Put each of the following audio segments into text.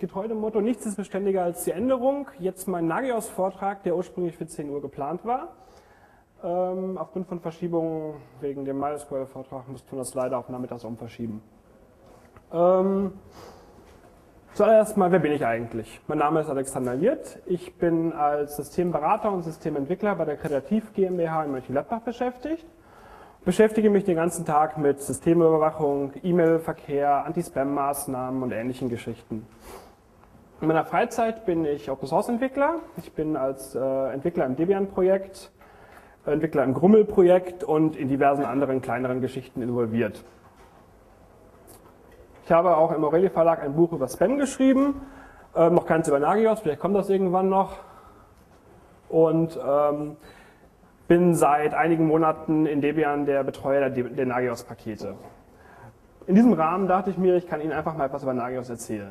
getreu dem Motto, nichts ist beständiger als die Änderung. Jetzt mein Nagios-Vortrag, der ursprünglich für 10 Uhr geplant war. Aufgrund von Verschiebungen wegen dem MySQL-Vortrag mussten wir das leider auf nachmittags verschieben. Zuallererst mal, wer bin ich eigentlich? Mein Name ist Alexander Wirth. Ich bin als Systemberater und Systementwickler bei der Kreativ GmbH in Mönchengladbach beschäftigt. Beschäftige mich den ganzen Tag mit Systemüberwachung, E-Mail-Verkehr, Anti-Spam-Maßnahmen und ähnlichen Geschichten. In meiner Freizeit bin ich Open-Source-Entwickler. Ich bin als Entwickler im Debian-Projekt, Entwickler im Grummel-Projekt und in diversen anderen kleineren Geschichten involviert. Ich habe auch im Aurelie Verlag ein Buch über Spam geschrieben, noch keins über Nagios, vielleicht kommt das irgendwann noch. Und bin seit einigen Monaten in Debian der Betreuer der Nagios-Pakete. In diesem Rahmen dachte ich mir, ich kann Ihnen einfach mal etwas über Nagios erzählen.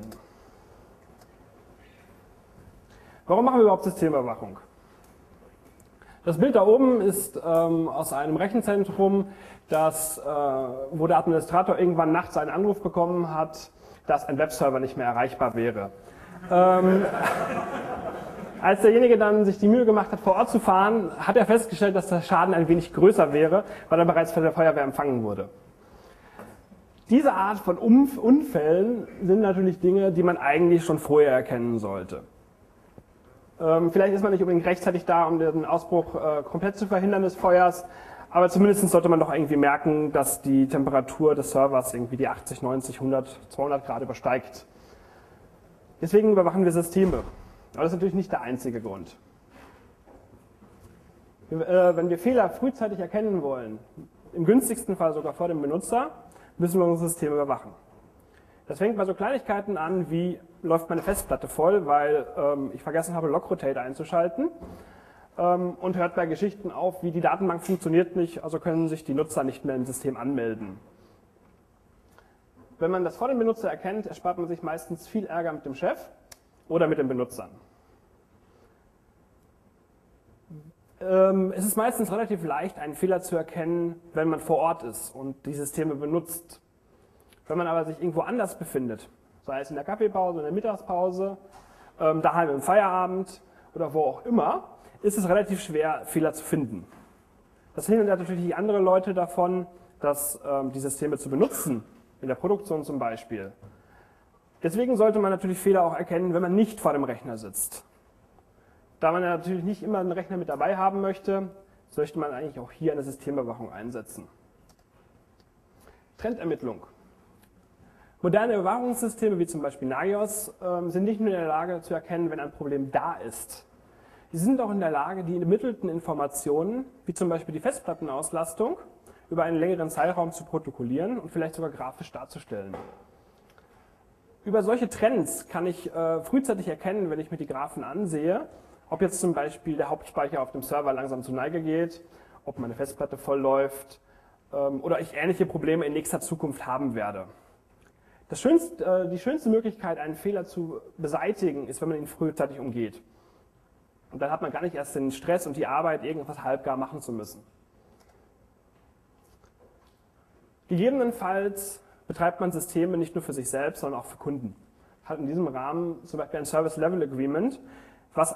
Warum machen wir überhaupt Systemüberwachung? Das Bild da oben ist aus einem Rechenzentrum, wo der Administrator irgendwann nachts einen Anruf bekommen hat, dass ein Webserver nicht mehr erreichbar wäre. Als derjenige dann sich die Mühe gemacht hat, vor Ort zu fahren, hat er festgestellt, dass der Schaden ein wenig größer wäre, weil er bereits von der Feuerwehr empfangen wurde. Diese Art von Unfällen sind natürlich Dinge, die man eigentlich schon vorher erkennen sollte. Vielleicht ist man nicht unbedingt rechtzeitig da, um den Ausbruch komplett zu verhindern des Feuers, aber zumindest sollte man doch irgendwie merken, dass die Temperatur des Servers irgendwie die 80, 90, 100, 200 Grad übersteigt. Deswegen überwachen wir Systeme. Aber das ist natürlich nicht der einzige Grund. Wenn wir Fehler frühzeitig erkennen wollen, im günstigsten Fall sogar vor dem Benutzer, müssen wir unser System überwachen. Das fängt bei so Kleinigkeiten an, wie läuft meine Festplatte voll, weil ich vergessen habe, Logrotate einzuschalten, und hört bei Geschichten auf, wie die Datenbank funktioniert nicht, also können sich die Nutzer nicht mehr im System anmelden. Wenn man das vor dem Benutzer erkennt, erspart man sich meistens viel Ärger mit dem Chef oder mit den Benutzern. Es ist meistens relativ leicht, einen Fehler zu erkennen, wenn man vor Ort ist und die Systeme benutzt. Wenn man aber sich irgendwo anders befindet, sei es in der Kaffeepause, in der Mittagspause, daheim im Feierabend oder wo auch immer, ist es relativ schwer, Fehler zu finden. Das hindert natürlich andere Leute davon, die Systeme zu benutzen, in der Produktion zum Beispiel. Deswegen sollte man natürlich Fehler auch erkennen, wenn man nicht vor dem Rechner sitzt. Da man ja natürlich nicht immer einen Rechner mit dabei haben möchte, sollte man eigentlich auch hier eine Systemüberwachung einsetzen. Trendermittlung. Moderne Überwachungssysteme wie zum Beispiel Nagios sind nicht nur in der Lage zu erkennen, wenn ein Problem da ist. Sie sind auch in der Lage, die ermittelten Informationen, wie zum Beispiel die Festplattenauslastung, über einen längeren Zeitraum zu protokollieren und vielleicht sogar grafisch darzustellen. Über solche Trends kann ich frühzeitig erkennen, wenn ich mir die Graphen ansehe, ob jetzt zum Beispiel der Hauptspeicher auf dem Server langsam zur Neige geht, ob meine Festplatte voll läuft oder ich ähnliche Probleme in nächster Zukunft haben werde. Die schönste Möglichkeit, einen Fehler zu beseitigen, ist, wenn man ihn frühzeitig umgeht. Und dann hat man gar nicht erst den Stress und die Arbeit, irgendwas halbgar machen zu müssen. Gegebenenfalls betreibt man Systeme nicht nur für sich selbst, sondern auch für Kunden. Hat in diesem Rahmen zum Beispiel ein Service Level Agreement, was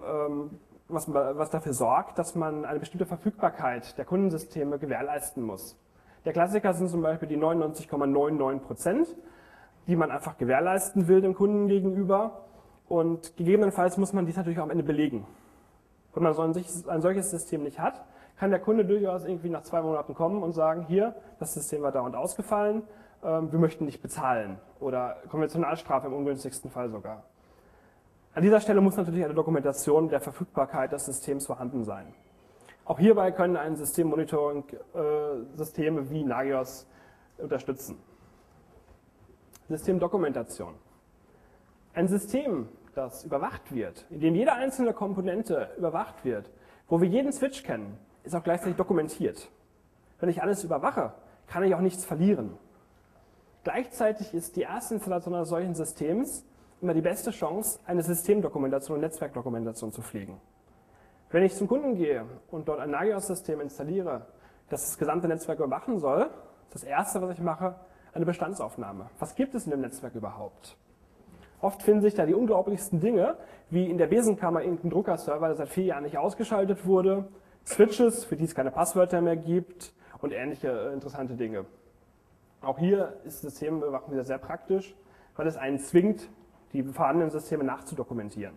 dafür sorgt, dass man eine bestimmte Verfügbarkeit der Kundensysteme gewährleisten muss. Der Klassiker sind zum Beispiel die 99,99%, die man einfach gewährleisten will dem Kunden gegenüber. Und gegebenenfalls muss man dies natürlich auch am Ende belegen. Wenn man ein solches System nicht hat, kann der Kunde durchaus irgendwie nach 2 Monaten kommen und sagen, hier, das System war dauernd ausgefallen, wir möchten nicht bezahlen. Oder Konventionalstrafe im ungünstigsten Fall sogar. An dieser Stelle muss natürlich eine Dokumentation der Verfügbarkeit des Systems vorhanden sein. Auch hierbei können ein Systemmonitoring-Systeme wie Nagios unterstützen. Systemdokumentation. Ein System, das überwacht wird, in dem jede einzelne Komponente überwacht wird, wo wir jeden Switch kennen, ist auch gleichzeitig dokumentiert. Wenn ich alles überwache, kann ich auch nichts verlieren. Gleichzeitig ist die erste Installation eines solchen Systems immer die beste Chance, eine Systemdokumentation und Netzwerkdokumentation zu pflegen. Wenn ich zum Kunden gehe und dort ein Nagios-System installiere, das gesamte Netzwerk überwachen soll, ist das Erste, was ich mache, eine Bestandsaufnahme. Was gibt es in dem Netzwerk überhaupt? Oft finden sich da die unglaublichsten Dinge, wie in der Besenkammer irgendein Druckerserver, der seit 4 Jahren nicht ausgeschaltet wurde, Switches, für die es keine Passwörter mehr gibt und ähnliche interessante Dinge. Auch hier ist Systemüberwachung wieder sehr praktisch, weil es einen zwingt, die vorhandenen Systeme nachzudokumentieren.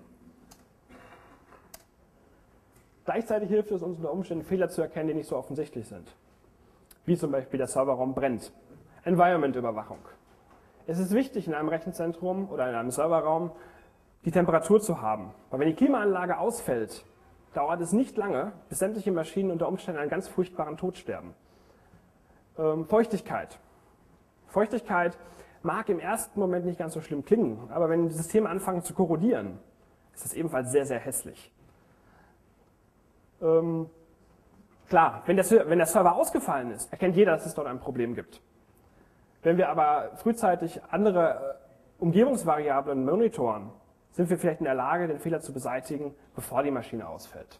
Gleichzeitig hilft es uns unter Umständen, Fehler zu erkennen, die nicht so offensichtlich sind. Wie zum Beispiel der Serverraum brennt. Environment-Überwachung. Es ist wichtig, in einem Rechenzentrum oder in einem Serverraum die Temperatur zu haben. Weil wenn die Klimaanlage ausfällt, dauert es nicht lange, bis sämtliche Maschinen unter Umständen einen ganz furchtbaren Tod sterben. Feuchtigkeit. Feuchtigkeit mag im ersten Moment nicht ganz so schlimm klingen, aber wenn die Systeme anfangen zu korrodieren, ist das ebenfalls sehr, sehr hässlich. Klar, wenn der Server ausgefallen ist, erkennt jeder, dass es dort ein Problem gibt. Wenn wir aber frühzeitig andere Umgebungsvariablen monitoren, sind wir vielleicht in der Lage, den Fehler zu beseitigen, bevor die Maschine ausfällt.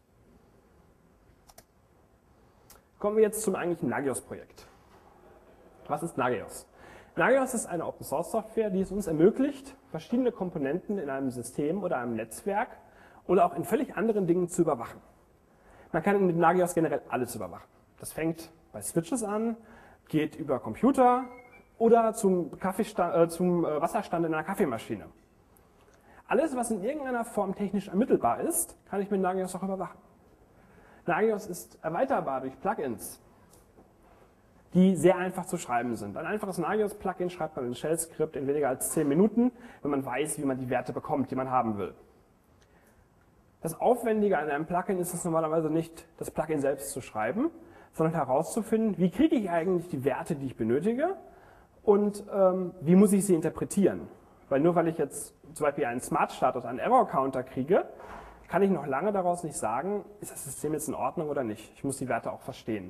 Kommen wir jetzt zum eigentlichen Nagios-Projekt. Was ist Nagios? Nagios ist eine Open-Source-Software, die es uns ermöglicht, verschiedene Komponenten in einem System oder einem Netzwerk oder auch in völlig anderen Dingen zu überwachen. Man kann mit Nagios generell alles überwachen. Das fängt bei Switches an, geht über Computer oder zum Wasserstand in einer Kaffeemaschine. Alles, was in irgendeiner Form technisch ermittelbar ist, kann ich mit Nagios auch überwachen. Nagios ist erweiterbar durch Plugins, die sehr einfach zu schreiben sind. Ein einfaches Nagios-Plugin schreibt man in Shell-Skript in weniger als 10 Minuten, wenn man weiß, wie man die Werte bekommt, die man haben will. Das Aufwendige an einem Plugin ist es normalerweise nicht, das Plugin selbst zu schreiben, sondern herauszufinden, wie kriege ich eigentlich die Werte, die ich benötige und wie muss ich sie interpretieren. Weil nur weil ich jetzt zum Beispiel einen Smart-Status, einen Error-Counter kriege, kann ich noch lange daraus nicht sagen, ist das System jetzt in Ordnung oder nicht. Ich muss die Werte auch verstehen.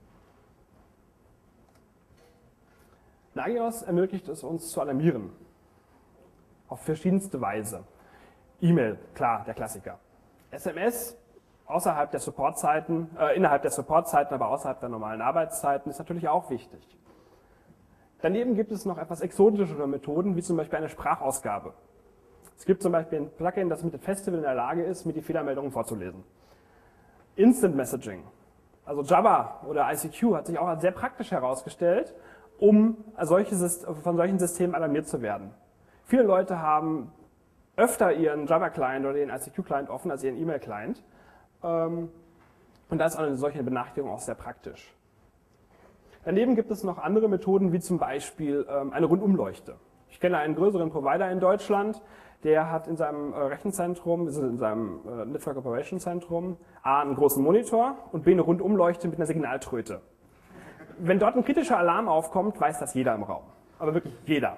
Nagios ermöglicht es uns zu alarmieren. Auf verschiedenste Weise. E-Mail, klar, der Klassiker. SMS, außerhalb der Supportzeiten, innerhalb der Supportzeiten, aber außerhalb der normalen Arbeitszeiten, ist natürlich auch wichtig. Daneben gibt es noch etwas exotischere Methoden, wie zum Beispiel eine Sprachausgabe. Es gibt zum Beispiel ein Plugin, das mit dem Festival in der Lage ist, mir die Fehlermeldungen vorzulesen. Instant Messaging, also Jabber oder ICQ, hat sich auch als sehr praktisch herausgestellt, um von solchen Systemen alarmiert zu werden. Viele Leute haben öfter ihren Jabber-Client oder ihren ICQ-Client offen als ihren E-Mail-Client. Und da ist eine solche Benachrichtigung auch sehr praktisch. Daneben gibt es noch andere Methoden, wie zum Beispiel eine Rundumleuchte. Ich kenne einen größeren Provider in Deutschland, der hat in seinem Rechenzentrum, in seinem Network Operation Zentrum, A, einen großen Monitor und B, eine Rundumleuchte mit einer Signaltröte. Wenn dort ein kritischer Alarm aufkommt, weiß das jeder im Raum. Aber wirklich jeder.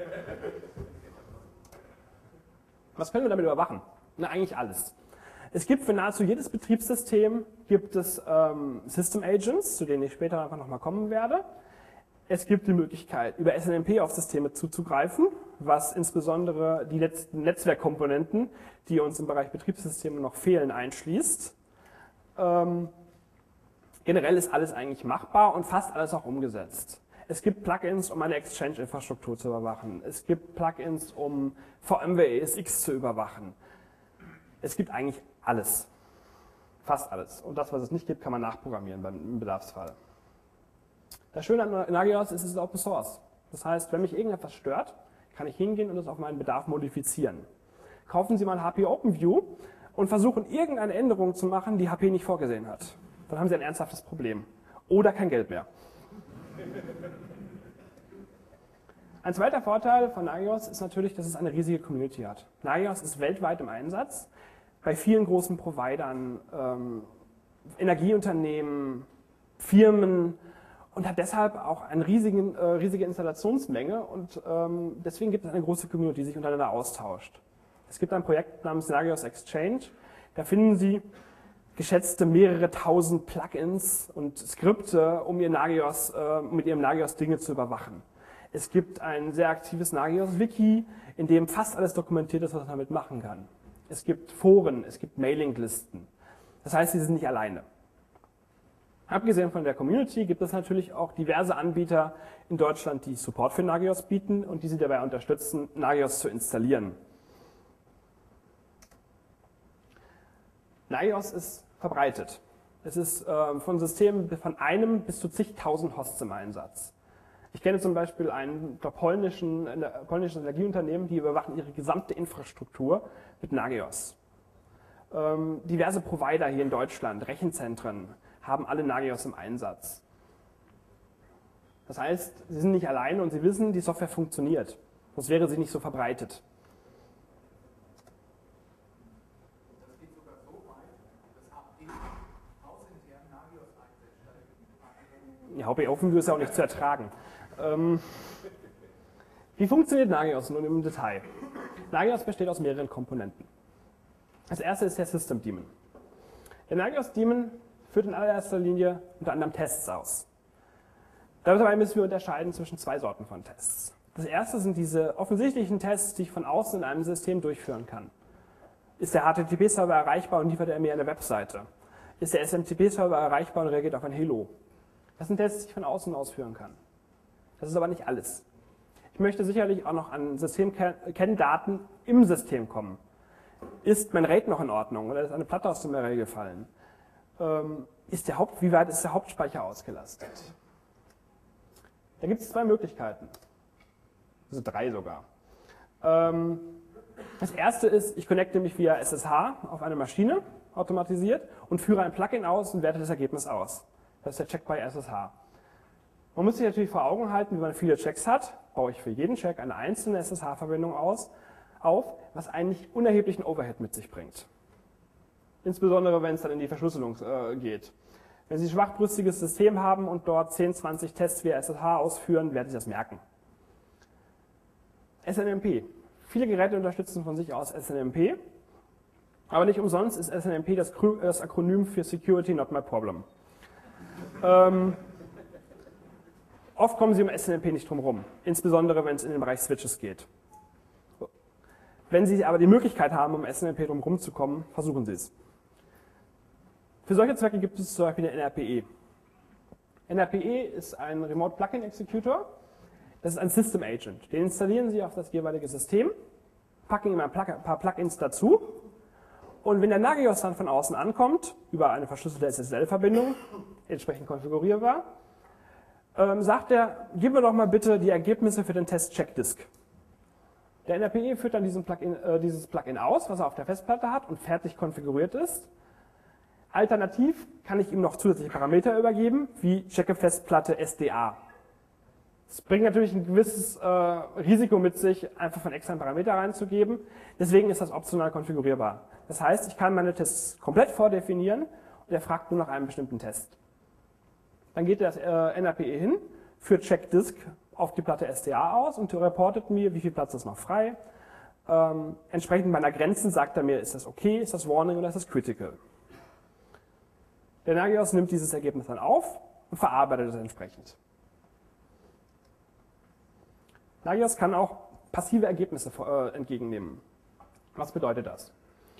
Was können wir damit überwachen? Na, eigentlich alles. Es gibt für nahezu jedes Betriebssystem gibt es System Agents, zu denen ich später einfach nochmal kommen werde. Es gibt die Möglichkeit, über SNMP auf Systeme zuzugreifen, was insbesondere die letzten Netzwerkkomponenten, die uns im Bereich Betriebssysteme noch fehlen, einschließt. Generell ist alles eigentlich machbar und fast alles auch umgesetzt. Es gibt Plugins, um eine Exchange-Infrastruktur zu überwachen. Es gibt Plugins, um VMware ESX zu überwachen. Es gibt eigentlich alles. Fast alles. Und das, was es nicht gibt, kann man nachprogrammieren im Bedarfsfall. Das Schöne an Nagios ist, es ist Open Source. Das heißt, wenn mich irgendetwas stört, kann ich hingehen und es auf meinen Bedarf modifizieren. Kaufen Sie mal HP OpenView und versuchen, irgendeine Änderung zu machen, die HP nicht vorgesehen hat. Dann haben Sie ein ernsthaftes Problem. Oder kein Geld mehr. Ein zweiter Vorteil von Nagios ist natürlich, dass es eine riesige Community hat. Nagios ist weltweit im Einsatz, bei vielen großen Providern, Energieunternehmen, Firmen und hat deshalb auch eine riesige Installationsmenge und deswegen gibt es eine große Community, die sich untereinander austauscht. Es gibt ein Projekt namens Nagios Exchange, da finden Sie geschätzte mehrere tausend Plugins und Skripte, um mit ihrem Nagios Dinge zu überwachen. Es gibt ein sehr aktives Nagios-Wiki, in dem fast alles dokumentiert ist, was man damit machen kann. Es gibt Foren, es gibt Mailinglisten. Das heißt, Sie sind nicht alleine. Abgesehen von der Community gibt es natürlich auch diverse Anbieter in Deutschland, die Support für Nagios bieten und die sie dabei unterstützen, Nagios zu installieren. Nagios ist verbreitet. Es ist von Systemen von einem bis zu zigtausend Hosts im Einsatz. Ich kenne zum Beispiel ein polnisches Energieunternehmen, die überwachen ihre gesamte Infrastruktur mit Nagios. Diverse Provider hier in Deutschland, Rechenzentren, haben alle Nagios im Einsatz. Das heißt, sie sind nicht alleine und sie wissen, die Software funktioniert. Sonst wäre sie nicht so verbreitet. Das geht sogar so weit, dass HP hausintern Nagios einsetzt. Ja, HP OpenView ist ja auch nicht zu ertragen. Wie funktioniert Nagios nun im Detail? Nagios besteht aus mehreren Komponenten. Das erste ist der System Daemon. Der Nagios Daemon führt in allererster Linie unter anderem Tests aus. Dabei müssen wir unterscheiden zwischen zwei Sorten von Tests. Das erste sind diese offensichtlichen Tests, die ich von außen in einem System durchführen kann. Ist der HTTP-Server erreichbar und liefert er mir eine Webseite? Ist der SMTP-Server erreichbar und reagiert auf ein Hello? Das sind Tests, die ich von außen ausführen kann. Das ist aber nicht alles. Ich möchte sicherlich auch noch an Systemkenndaten im System kommen. Ist mein RAID noch in Ordnung oder ist eine Platte aus dem Array gefallen? Wie weit ist der Hauptspeicher ausgelastet? Da gibt es zwei Möglichkeiten. Also drei sogar. Das erste ist, ich connecte mich via SSH auf eine Maschine, automatisiert, und führe ein Plugin aus und werte das Ergebnis aus. Das ist der Check by SSH. Man muss sich natürlich vor Augen halten, wie man viele Checks hat, baue ich für jeden Check eine einzelne SSH-Verbindung auf, was eigentlich unerheblichen Overhead mit sich bringt. Insbesondere, wenn es dann in die Verschlüsselung geht. Wenn Sie ein schwachbrüstiges System haben und dort 10, 20 Tests via SSH ausführen, werden Sie das merken. SNMP. Viele Geräte unterstützen von sich aus SNMP, aber nicht umsonst ist SNMP das Akronym für Security Not My Problem. Oft kommen Sie um SNMP nicht drum herum, insbesondere wenn es in den Bereich Switches geht. Wenn Sie aber die Möglichkeit haben, um SNMP drum herum zu kommen, versuchen Sie es. Für solche Zwecke gibt es zum Beispiel den NRPE. NRPE ist ein Remote Plugin Executor. Das ist ein System Agent. Den installieren Sie auf das jeweilige System, packen ihm ein paar Plugins dazu und wenn der Nagios dann von außen ankommt, über eine verschlüsselte SSL-Verbindung, entsprechend konfigurierbar, sagt er, gib mir doch mal bitte die Ergebnisse für den Test Checkdisk. Der NRPE führt dann dieses Plugin aus, was er auf der Festplatte hat und fertig konfiguriert ist. Alternativ kann ich ihm noch zusätzliche Parameter übergeben, wie checke Festplatte SDA. Das bringt natürlich ein gewisses Risiko mit sich, einfach von externen Parameter reinzugeben. Deswegen ist das optional konfigurierbar. Das heißt, ich kann meine Tests komplett vordefinieren und er fragt nur nach einem bestimmten Test. Dann geht das NRPE hin, führt Checkdisk auf die Platte SDA aus und reportet mir, wie viel Platz ist noch frei. Entsprechend meiner Grenzen sagt er mir, ist das okay, ist das Warning oder ist das Critical. Der Nagios nimmt dieses Ergebnis dann auf und verarbeitet es entsprechend. Nagios kann auch passive Ergebnisse entgegennehmen. Was bedeutet das?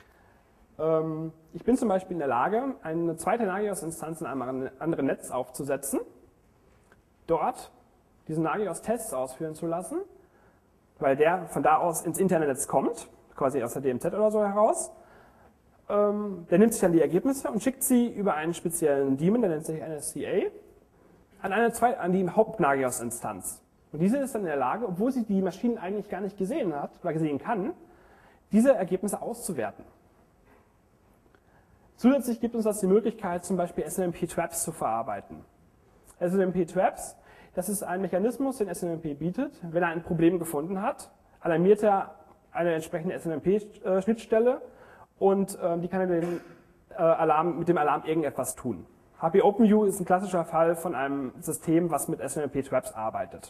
Ich bin zum Beispiel in der Lage, eine zweite Nagios-Instanz in einem anderen Netz aufzusetzen, dort diesen Nagios-Tests ausführen zu lassen, weil der von da aus ins interne Netz kommt, quasi aus der DMZ oder so heraus. Der nimmt sich dann die Ergebnisse und schickt sie über einen speziellen Daemon, der nennt sich NSCA, an die Haupt-Nagios-Instanz. Und diese ist dann in der Lage, obwohl sie die Maschinen eigentlich gar nicht gesehen hat oder gesehen kann, diese Ergebnisse auszuwerten. Zusätzlich gibt uns das die Möglichkeit, zum Beispiel SNMP-Traps zu verarbeiten. SNMP-Traps, das ist ein Mechanismus, den SNMP bietet. Wenn er ein Problem gefunden hat, alarmiert er eine entsprechende SNMP-Schnittstelle und die kann mit dem Alarm irgendetwas tun. HP OpenView ist ein klassischer Fall von einem System, was mit SNMP-Traps arbeitet.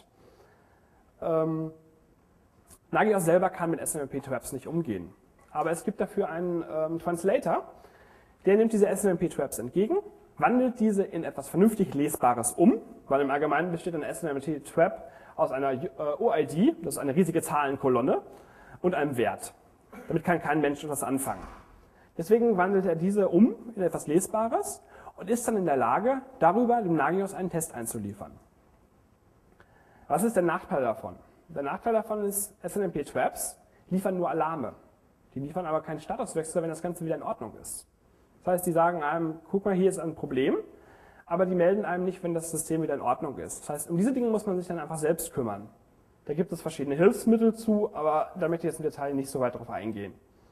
Nagios selber kann mit SNMP-Traps nicht umgehen. Aber es gibt dafür einen Translator, der nimmt diese SNMP-Traps entgegen, wandelt diese in etwas vernünftig Lesbares um, weil im Allgemeinen besteht ein SNMP-Trap aus einer OID, das ist eine riesige Zahlenkolonne, und einem Wert. Damit kann kein Mensch etwas anfangen. Deswegen wandelt er diese um in etwas Lesbares und ist dann in der Lage, darüber dem Nagios einen Test einzuliefern. Was ist der Nachteil davon? Der Nachteil davon ist, SNMP-Traps liefern nur Alarme. Die liefern aber keinen Statuswechsel, wenn das Ganze wieder in Ordnung ist. Das heißt, die sagen einem, guck mal, hier ist ein Problem, aber die melden einem nicht, wenn das System wieder in Ordnung ist. Das heißt, um diese Dinge muss man sich dann einfach selbst kümmern. Da gibt es verschiedene Hilfsmittel zu, aber da möchte ich jetzt im Detail nicht so weit drauf eingehen.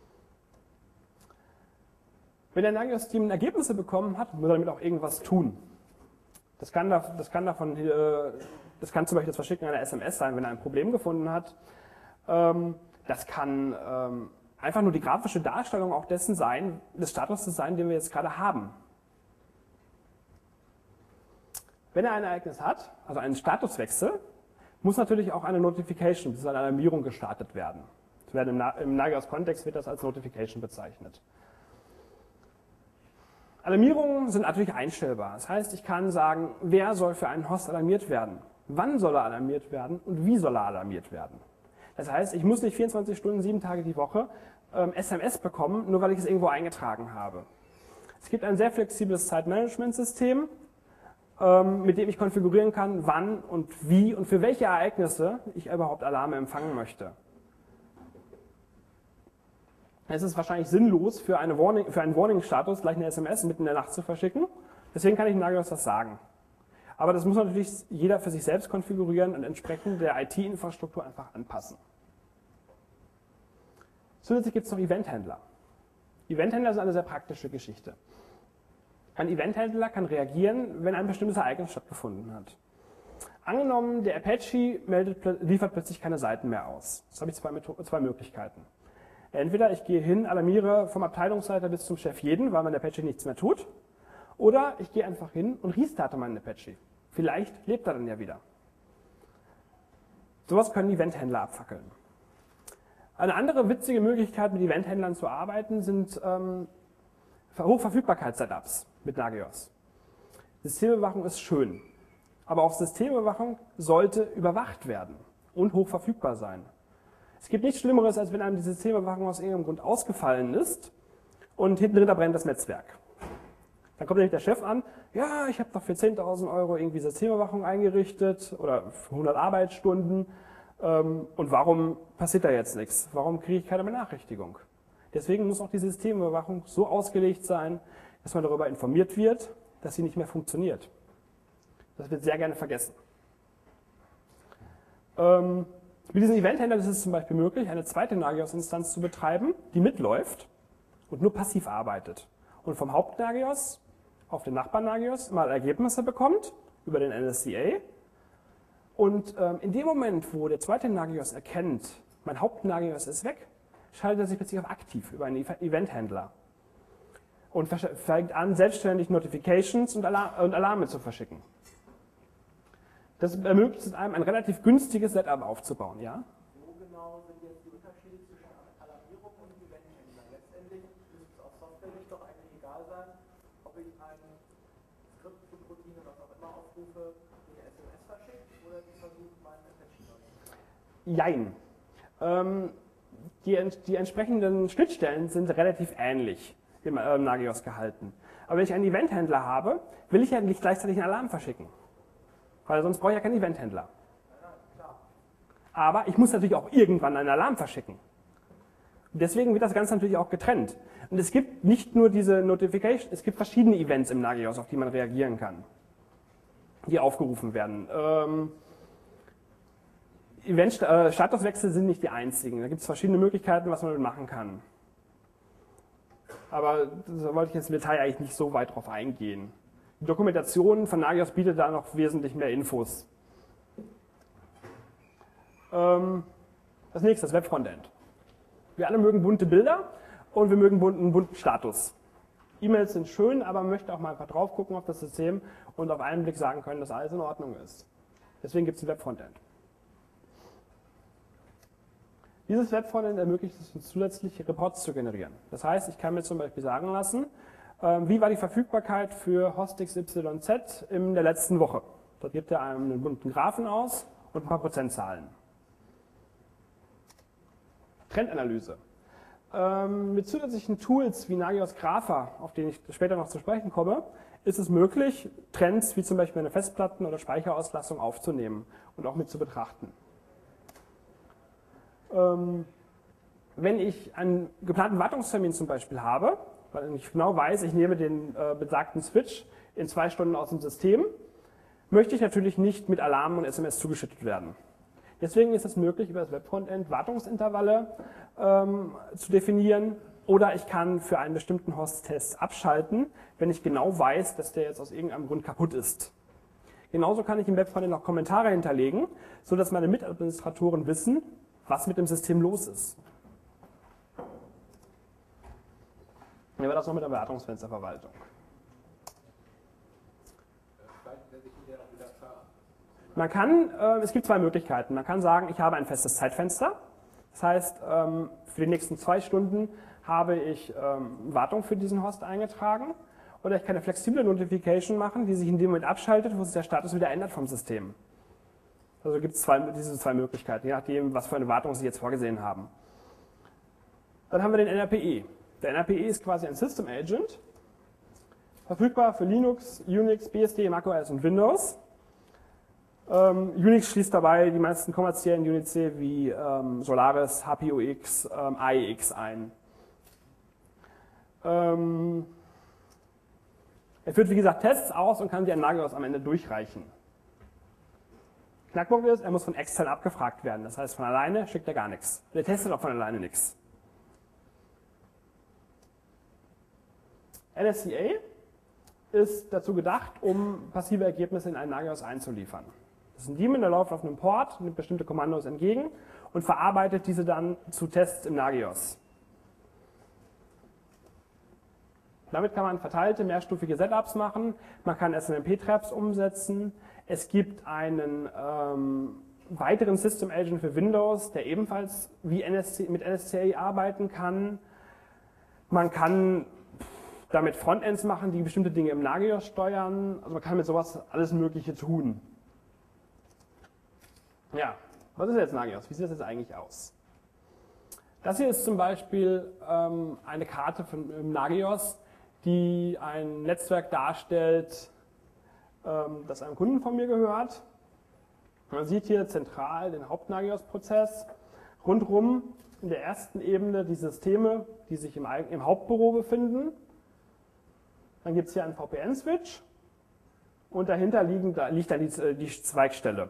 Wenn der Nagios-Team Ergebnisse bekommen hat, muss er damit auch irgendwas tun. Das kann zum Beispiel das Verschicken einer SMS sein, wenn er ein Problem gefunden hat. Das kann einfach nur die grafische Darstellung auch dessen sein, des Status sein, den wir jetzt gerade haben. Wenn er ein Ereignis hat, also einen Statuswechsel, muss natürlich auch eine Notification, das ist eine Alarmierung gestartet werden. Im Nagios-Kontext wird das als Notification bezeichnet. Alarmierungen sind natürlich einstellbar. Das heißt, ich kann sagen, wer soll für einen Host alarmiert werden, wann soll er alarmiert werden und wie soll er alarmiert werden. Das heißt, ich muss nicht 24 Stunden, 7 Tage die Woche SMS bekommen, nur weil ich es irgendwo eingetragen habe. Es gibt ein sehr flexibles Zeitmanagementsystem, mit dem ich konfigurieren kann, wann und wie und für welche Ereignisse ich überhaupt Alarme empfangen möchte. Es ist wahrscheinlich sinnlos, für einen Warning-Status gleich eine SMS mitten in der Nacht zu verschicken. Deswegen kann ich Nagios das sagen. Aber das muss natürlich jeder für sich selbst konfigurieren und entsprechend der IT-Infrastruktur einfach anpassen. Zusätzlich gibt es noch Event-Händler. Event-Händler sind eine sehr praktische Geschichte. Ein Event-Händler kann reagieren, wenn ein bestimmtes Ereignis stattgefunden hat. Angenommen, der Apache liefert plötzlich keine Seiten mehr aus. Jetzt habe ich zwei Möglichkeiten. Entweder ich gehe hin, alarmiere vom Abteilungsleiter bis zum Chef jeden, weil mein Apache nichts mehr tut. Oder ich gehe einfach hin und restarte meinen Apache. Vielleicht lebt er dann ja wieder. Sowas können Event-Händler abfackeln. Eine andere witzige Möglichkeit, mit Event-Händlern zu arbeiten, sind Hochverfügbarkeits-Setups mit Nagios. Systemüberwachung ist schön, aber auch Systemüberwachung sollte überwacht werden und hochverfügbar sein. Es gibt nichts Schlimmeres, als wenn einem die Systemüberwachung aus irgendeinem Grund ausgefallen ist und hinten drin brennt das Netzwerk. Dann kommt nämlich der Chef an, ja, ich habe doch für 10.000 € irgendwie Systemüberwachung eingerichtet oder für 100 Arbeitsstunden und warum passiert da jetzt nichts? Warum kriege ich keine Benachrichtigung? Deswegen muss auch die Systemüberwachung so ausgelegt sein, dass man darüber informiert wird, dass sie nicht mehr funktioniert. Das wird sehr gerne vergessen. Mit diesen Event-Händlern ist es zum Beispiel möglich, eine zweite Nagios-Instanz zu betreiben, die mitläuft und nur passiv arbeitet. Und vom Haupt-Nagios auf den Nachbarn-Nagios mal Ergebnisse bekommt über den NSCA. Und in dem Moment, wo der zweite Nagios erkennt, mein Haupt-Nagios ist weg, schaltet er sich plötzlich auf aktiv über einen Event-Händler und fängt an, selbstständig Notifications und Alarme zu verschicken. Das ermöglicht es einem, ein relativ günstiges Setup aufzubauen. Ja? Wo genau sind jetzt die Unterschiede zwischen Alarmierung und Event-Händler? Letztendlich müsste es auf Software-Sicht doch eigentlich egal sein, ob ich ein Skript, Routine, was auch immer aufrufe, die eine SMS verschickt oder die versucht, meinen Apache neu. Jein. Die entsprechenden Schnittstellen sind relativ ähnlich im Nagios gehalten. Aber wenn ich einen Event-Händler habe, will ich ja nicht gleichzeitig einen Alarm verschicken. Weil sonst brauche ich ja keinen Event-Händler. Aber ich muss natürlich auch irgendwann einen Alarm verschicken. Und deswegen wird das Ganze natürlich auch getrennt. Und es gibt nicht nur diese Notification, es gibt verschiedene Events im Nagios, auf die man reagieren kann, die aufgerufen werden. Statuswechsel sind nicht die einzigen. Da gibt es verschiedene Möglichkeiten, was man damit machen kann. Aber da wollte ich jetzt im Detail eigentlich nicht so weit drauf eingehen. Die Dokumentation von Nagios bietet da noch wesentlich mehr Infos. Das nächste, das Web-Frontend. Wir alle mögen bunte Bilder und wir mögen einen bunten Status. E-Mails sind schön, aber man möchte auch mal einfach drauf gucken auf das System und auf einen Blick sagen können, dass alles in Ordnung ist. Deswegen gibt es ein Web-Frontend. Dieses Web-Frontend ermöglicht es uns zusätzliche Reports zu generieren. Das heißt, ich kann mir zum Beispiel sagen lassen, wie war die Verfügbarkeit für Host XYZ in der letzten Woche. Dort gibt er einem einen bunten Graphen aus und ein paar Prozentzahlen. Trendanalyse. mit zusätzlichen Tools wie Nagios Grapher, auf den ich später noch zu sprechen komme, ist es möglich, Trends wie zum Beispiel eine Festplatten- oder Speicherauslastung aufzunehmen und auch mit zu betrachten. Wenn ich einen geplanten Wartungstermin zum Beispiel habe, weil ich genau weiß, ich nehme den besagten Switch in 2 Stunden aus dem System, möchte ich natürlich nicht mit Alarm und SMS zugeschüttet werden. Deswegen ist es möglich, über das Webfrontend Wartungsintervalle zu definieren, oder ich kann für einen bestimmten Host-Test abschalten, wenn ich genau weiß, dass der jetzt aus irgendeinem Grund kaputt ist. Genauso kann ich im Webfrontend noch Kommentare hinterlegen, sodass meine Mitadministratoren wissen, was mit dem System los ist. Wie war das noch mit der Wartungsfensterverwaltung? Man kann, es gibt 2 Möglichkeiten. Man kann sagen, ich habe ein festes Zeitfenster. Das heißt, für die nächsten 2 Stunden habe ich Wartung für diesen Host eingetragen. Oder ich kann eine flexible Notification machen, die sich in dem Moment abschaltet, wo sich der Status wieder ändert vom System. Also gibt es diese 2 Möglichkeiten, je nachdem, was für eine Wartung Sie jetzt vorgesehen haben. Dann haben wir den NRPE. Der NRPE ist quasi ein System Agent, verfügbar für Linux, Unix, BSD, macOS und Windows. Unix schließt dabei die meisten kommerziellen Unix wie Solaris, HPUX, AIX ein. Er führt, wie gesagt, Tests aus und kann die an Nagios am Ende durchreichen. Knackpunkt ist, er muss von extern abgefragt werden. Das heißt, von alleine schickt er gar nichts. Der testet auch von alleine nichts. NSCA ist dazu gedacht, um passive Ergebnisse in einen Nagios einzuliefern. Das ist ein Daemon, der läuft auf einem Port, nimmt bestimmte Kommandos entgegen und verarbeitet diese dann zu Tests im Nagios. Damit kann man verteilte, mehrstufige Setups machen, man kann SNMP-Traps umsetzen, es gibt einen weiteren System Agent für Windows, der ebenfalls wie mit NSCA arbeiten kann. Man kann damit Frontends machen, die bestimmte Dinge im Nagios steuern, also man kann mit sowas alles Mögliche tun. Ja, was ist jetzt Nagios? Wie sieht das jetzt eigentlich aus? Das hier ist zum Beispiel eine Karte von Nagios, die ein Netzwerk darstellt, das einem Kunden von mir gehört. Man sieht hier zentral den Haupt-Nagios-Prozess, rundherum in der ersten Ebene die Systeme, die sich im Hauptbüro befinden. Dann gibt es hier einen VPN-Switch und dahinter liegt dann die Zweigstelle.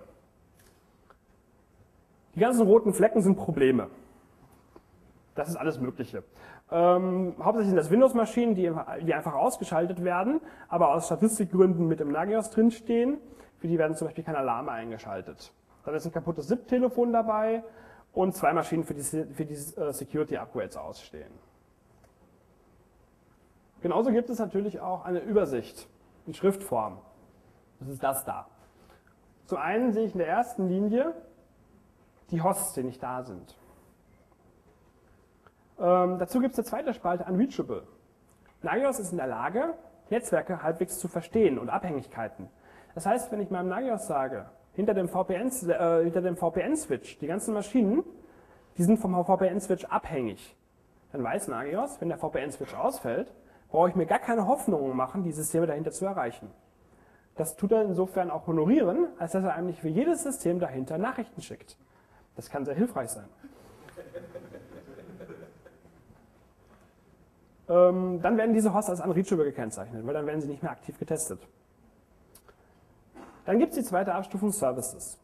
Die ganzen roten Flecken sind Probleme. Das ist alles Mögliche. Hauptsächlich sind das Windows-Maschinen, die einfach ausgeschaltet werden, aber aus Statistikgründen mit im Nagios drinstehen. Für die werden zum Beispiel keine Alarme eingeschaltet. Dann ist ein kaputtes SIP-Telefon dabei und 2 Maschinen für die Security-Upgrades ausstehen. Genauso gibt es natürlich auch eine Übersicht in Schriftform. Das ist das da. Zum einen sehe ich in der ersten Linie die Hosts, die nicht da sind. Dazu gibt es eine zweite Spalte, Unreachable. Nagios ist in der Lage, Netzwerke halbwegs zu verstehen und Abhängigkeiten. Das heißt, wenn ich meinem Nagios sage, hinter dem VPN-Switch, die ganzen Maschinen, die sind vom VPN-Switch abhängig, dann weiß Nagios, wenn der VPN-Switch ausfällt, brauche ich mir gar keine Hoffnungen machen, die Systeme dahinter zu erreichen. Das tut er insofern auch honorieren, als dass er einem nicht für jedes System dahinter Nachrichten schickt. Das kann sehr hilfreich sein. Dann werden diese Hosts als unreachable gekennzeichnet, weil dann werden sie nicht mehr aktiv getestet. Dann gibt es die zweite Abstufung Services.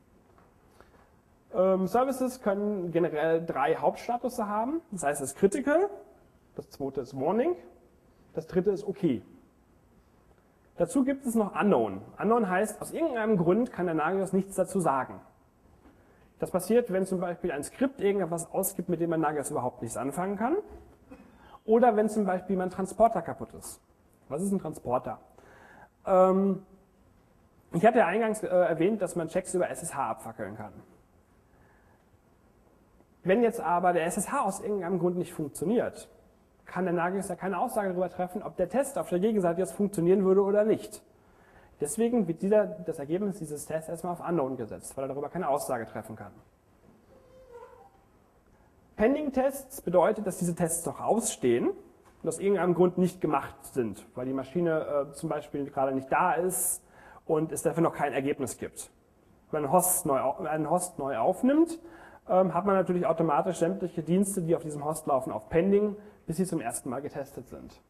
Services können generell 3 Hauptstatus haben. Das heißt, das ist Critical, das zweite ist Warning, das dritte ist OK. Dazu gibt es noch Unknown. Unknown heißt, aus irgendeinem Grund kann der Nagios nichts dazu sagen. Das passiert, wenn zum Beispiel ein Skript irgendetwas ausgibt, mit dem ein Nagios überhaupt nichts anfangen kann. Oder wenn zum Beispiel mein Transporter kaputt ist. Was ist ein Transporter? Ich hatte ja eingangs erwähnt, dass man Checks über SSH abfackeln kann. Wenn jetzt aber der SSH aus irgendeinem Grund nicht funktioniert, kann der Nagios ja keine Aussage darüber treffen, ob der Test auf der Gegenseite jetzt funktionieren würde oder nicht. Deswegen wird das Ergebnis dieses Tests erstmal auf Unknown gesetzt, weil er darüber keine Aussage treffen kann. Pending-Tests bedeutet, dass diese Tests noch ausstehen und aus irgendeinem Grund nicht gemacht sind, weil die Maschine zum Beispiel gerade nicht da ist und es dafür noch kein Ergebnis gibt. Wenn man einen Host neu aufnimmt, hat man natürlich automatisch sämtliche Dienste, die auf diesem Host laufen, auf Pending, bis sie zum ersten Mal getestet sind.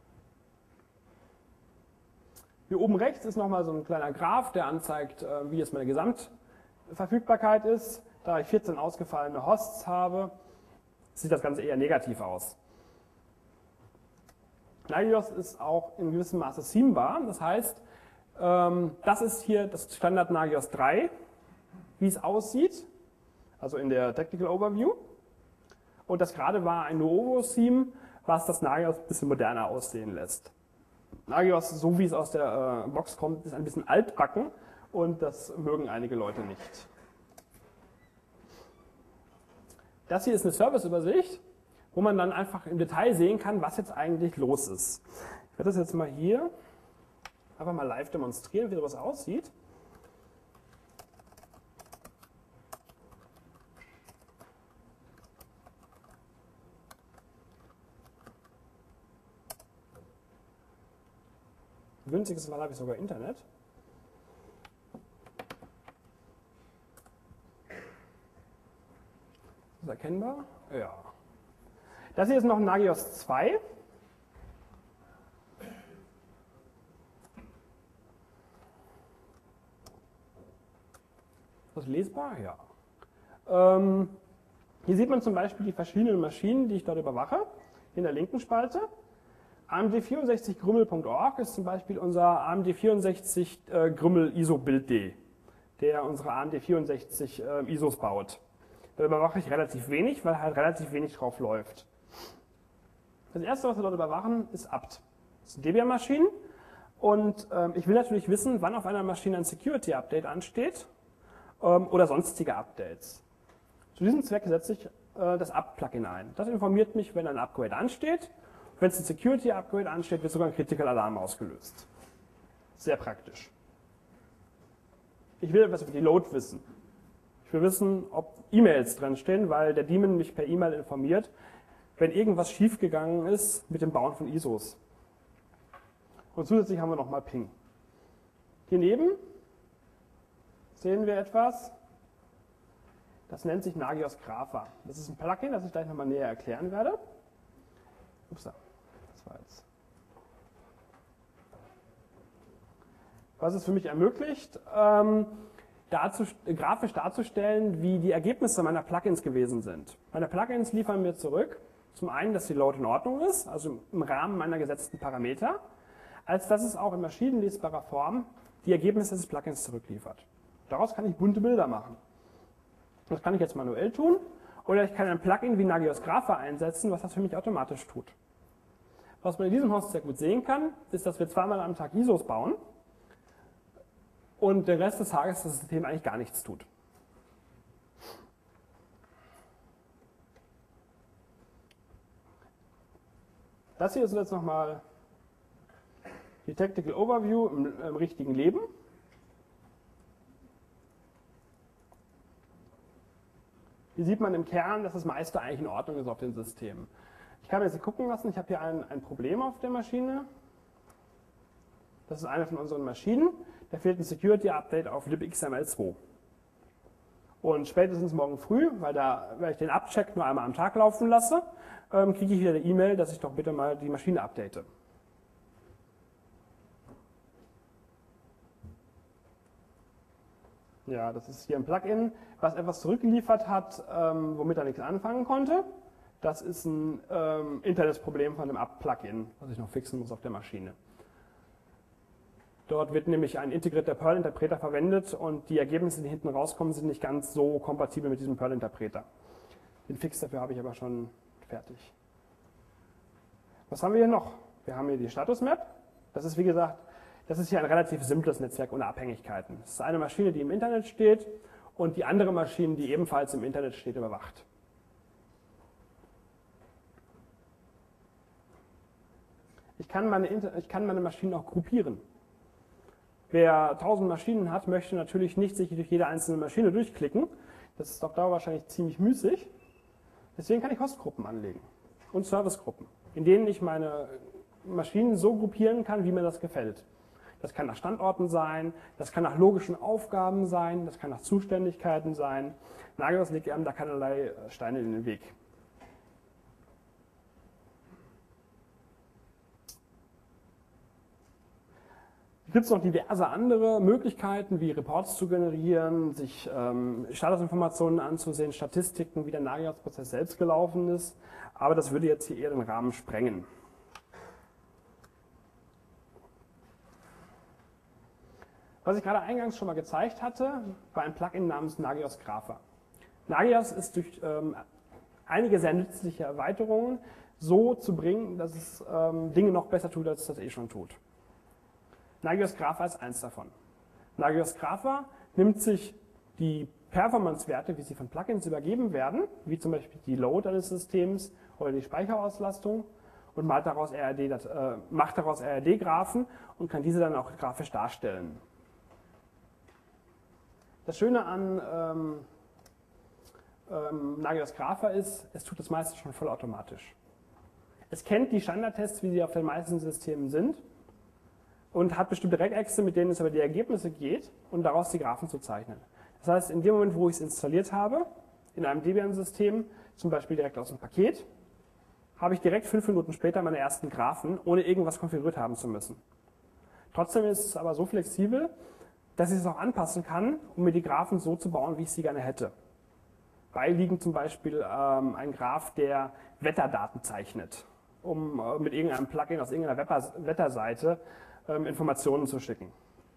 Hier oben rechts ist nochmal so ein kleiner Graph, der anzeigt, wie jetzt meine Gesamtverfügbarkeit ist. Da ich 14 ausgefallene Hosts habe, sieht das Ganze eher negativ aus. Nagios ist auch in gewissem Maße seambar. Das heißt, das ist hier das Standard Nagios 3, wie es aussieht, also in der Technical Overview. Und das gerade war ein Nuovo-Theme, was das Nagios ein bisschen moderner aussehen lässt. Nagios, so wie es aus der Box kommt, ist ein bisschen altbacken und das mögen einige Leute nicht. Das hier ist eine Serviceübersicht, wo man dann einfach im Detail sehen kann, was jetzt eigentlich los ist. Ich werde das jetzt mal hier einfach mal live demonstrieren, wie sowas aussieht. Günstiges Mal habe ich sogar Internet. Ist das erkennbar? Ja. Das hier ist noch ein Nagios 2. Ist das lesbar? Ja. Hier sieht man zum Beispiel die verschiedenen Maschinen, die ich dort überwache, in der linken Spalte. AMD64Grümmel.org ist zum Beispiel unser AMD64 Grümmel ISO Build.d, der unsere AMD64 ISOs baut. Da überwache ich relativ wenig, weil halt relativ wenig drauf läuft. Das erste, was wir dort überwachen, ist apt. Das sind Debian-Maschinen und ich will natürlich wissen, wann auf einer Maschine ein Security-Update ansteht oder sonstige Updates. Zu diesem Zweck setze ich das apt-Plugin ein. Das informiert mich, wenn ein Upgrade ansteht. Wenn es ein Security-Upgrade ansteht, wird sogar ein Critical Alarm ausgelöst. Sehr praktisch. Ich will etwas über die Load wissen. Ich will wissen, ob E-Mails drin stehen, weil der Daemon mich per E-Mail informiert, wenn irgendwas schiefgegangen ist mit dem Bauen von ISOs. Und zusätzlich haben wir nochmal Ping. Hier neben sehen wir etwas, das nennt sich Nagios Grapher. Das ist ein Plugin, das ich gleich nochmal näher erklären werde. Upsa. Was es für mich ermöglicht, grafisch darzustellen, wie die Ergebnisse meiner Plugins gewesen sind. Meine Plugins liefern mir zurück, zum einen, dass die Load in Ordnung ist, also im Rahmen meiner gesetzten Parameter, als dass es auch in maschinenlesbarer Form die Ergebnisse des Plugins zurückliefert. Daraus kann ich bunte Bilder machen. Das kann ich jetzt manuell tun, oder ich kann ein Plugin wie Nagios Grapher einsetzen, was das für mich automatisch tut. Was man in diesem Host sehr gut sehen kann, ist, dass wir zweimal am Tag ISOs bauen und den Rest des Tages das System eigentlich gar nichts tut. Das hier ist jetzt nochmal die Technical Overview im richtigen Leben. Hier sieht man im Kern, dass das meiste eigentlich in Ordnung ist auf den Systemen. Ich kann mir jetzt gucken lassen, ich habe hier ein Problem auf der Maschine. Das ist eine von unseren Maschinen. Da fehlt ein Security-Update auf libxml2. Und spätestens morgen früh, weil ich den Abcheck nur einmal am Tag laufen lasse, kriege ich wieder eine E-Mail, dass ich doch bitte mal die Maschine update. Ja, das ist hier ein Plugin, was etwas zurückgeliefert hat, womit er nichts anfangen konnte. Das ist ein internes Problem von dem apt-Plugin, was ich noch fixen muss auf der Maschine. Dort wird nämlich ein integrierter Perl-Interpreter verwendet und die Ergebnisse, die hinten rauskommen, sind nicht ganz so kompatibel mit diesem Perl-Interpreter. Den Fix dafür habe ich aber schon fertig. Was haben wir hier noch? Wir haben hier die Status-Map. Das ist, wie gesagt, das ist hier ein relativ simples Netzwerk ohne Abhängigkeiten. Es ist eine Maschine, die im Internet steht und die andere Maschine, die ebenfalls im Internet steht, überwacht. Ich kann meine Maschinen auch gruppieren. Wer 1000 Maschinen hat, möchte natürlich nicht sich durch jede einzelne Maschine durchklicken. Das ist auf Dauer wahrscheinlich ziemlich müßig. Deswegen kann ich Hostgruppen anlegen und Servicegruppen, in denen ich meine Maschinen so gruppieren kann, wie mir das gefällt. Das kann nach Standorten sein, das kann nach logischen Aufgaben sein, das kann nach Zuständigkeiten sein. Nagios legt einem da keinerlei Steine in den Weg. Es gibt noch diverse andere Möglichkeiten, wie Reports zu generieren, sich Statusinformationen anzusehen, Statistiken, wie der Nagios-Prozess selbst gelaufen ist. Aber das würde jetzt hier eher den Rahmen sprengen. Was ich gerade eingangs schon mal gezeigt hatte, war ein Plugin namens Nagios Grapher. Nagios ist durch einige sehr nützliche Erweiterungen so zu bringen, dass es Dinge noch besser tut, als es das eh schon tut. Nagios Grapher ist eins davon. Nagios Grapher nimmt sich die Performance-Werte, wie sie von Plugins übergeben werden, wie zum Beispiel die Load eines Systems oder die Speicherauslastung, und macht daraus RRD-Graphen und kann diese dann auch grafisch darstellen. Das Schöne an Nagios Grapher ist, es tut das meiste schon vollautomatisch. Es kennt die Standardtests, wie sie auf den meisten Systemen sind, und hat bestimmte Regexe, mit denen es über die Ergebnisse geht und daraus die Graphen zu zeichnen. Das heißt, in dem Moment, wo ich es installiert habe, in einem Debian-System, zum Beispiel direkt aus dem Paket, habe ich direkt 5 Minuten später meine ersten Graphen, ohne irgendwas konfiguriert haben zu müssen. Trotzdem ist es aber so flexibel, dass ich es auch anpassen kann, um mir die Graphen so zu bauen, wie ich sie gerne hätte. Beiliegen zum Beispiel ein Graph, der Wetterdaten zeichnet, um mit irgendeinem Plugin aus irgendeiner Wetterseite Informationen zu schicken.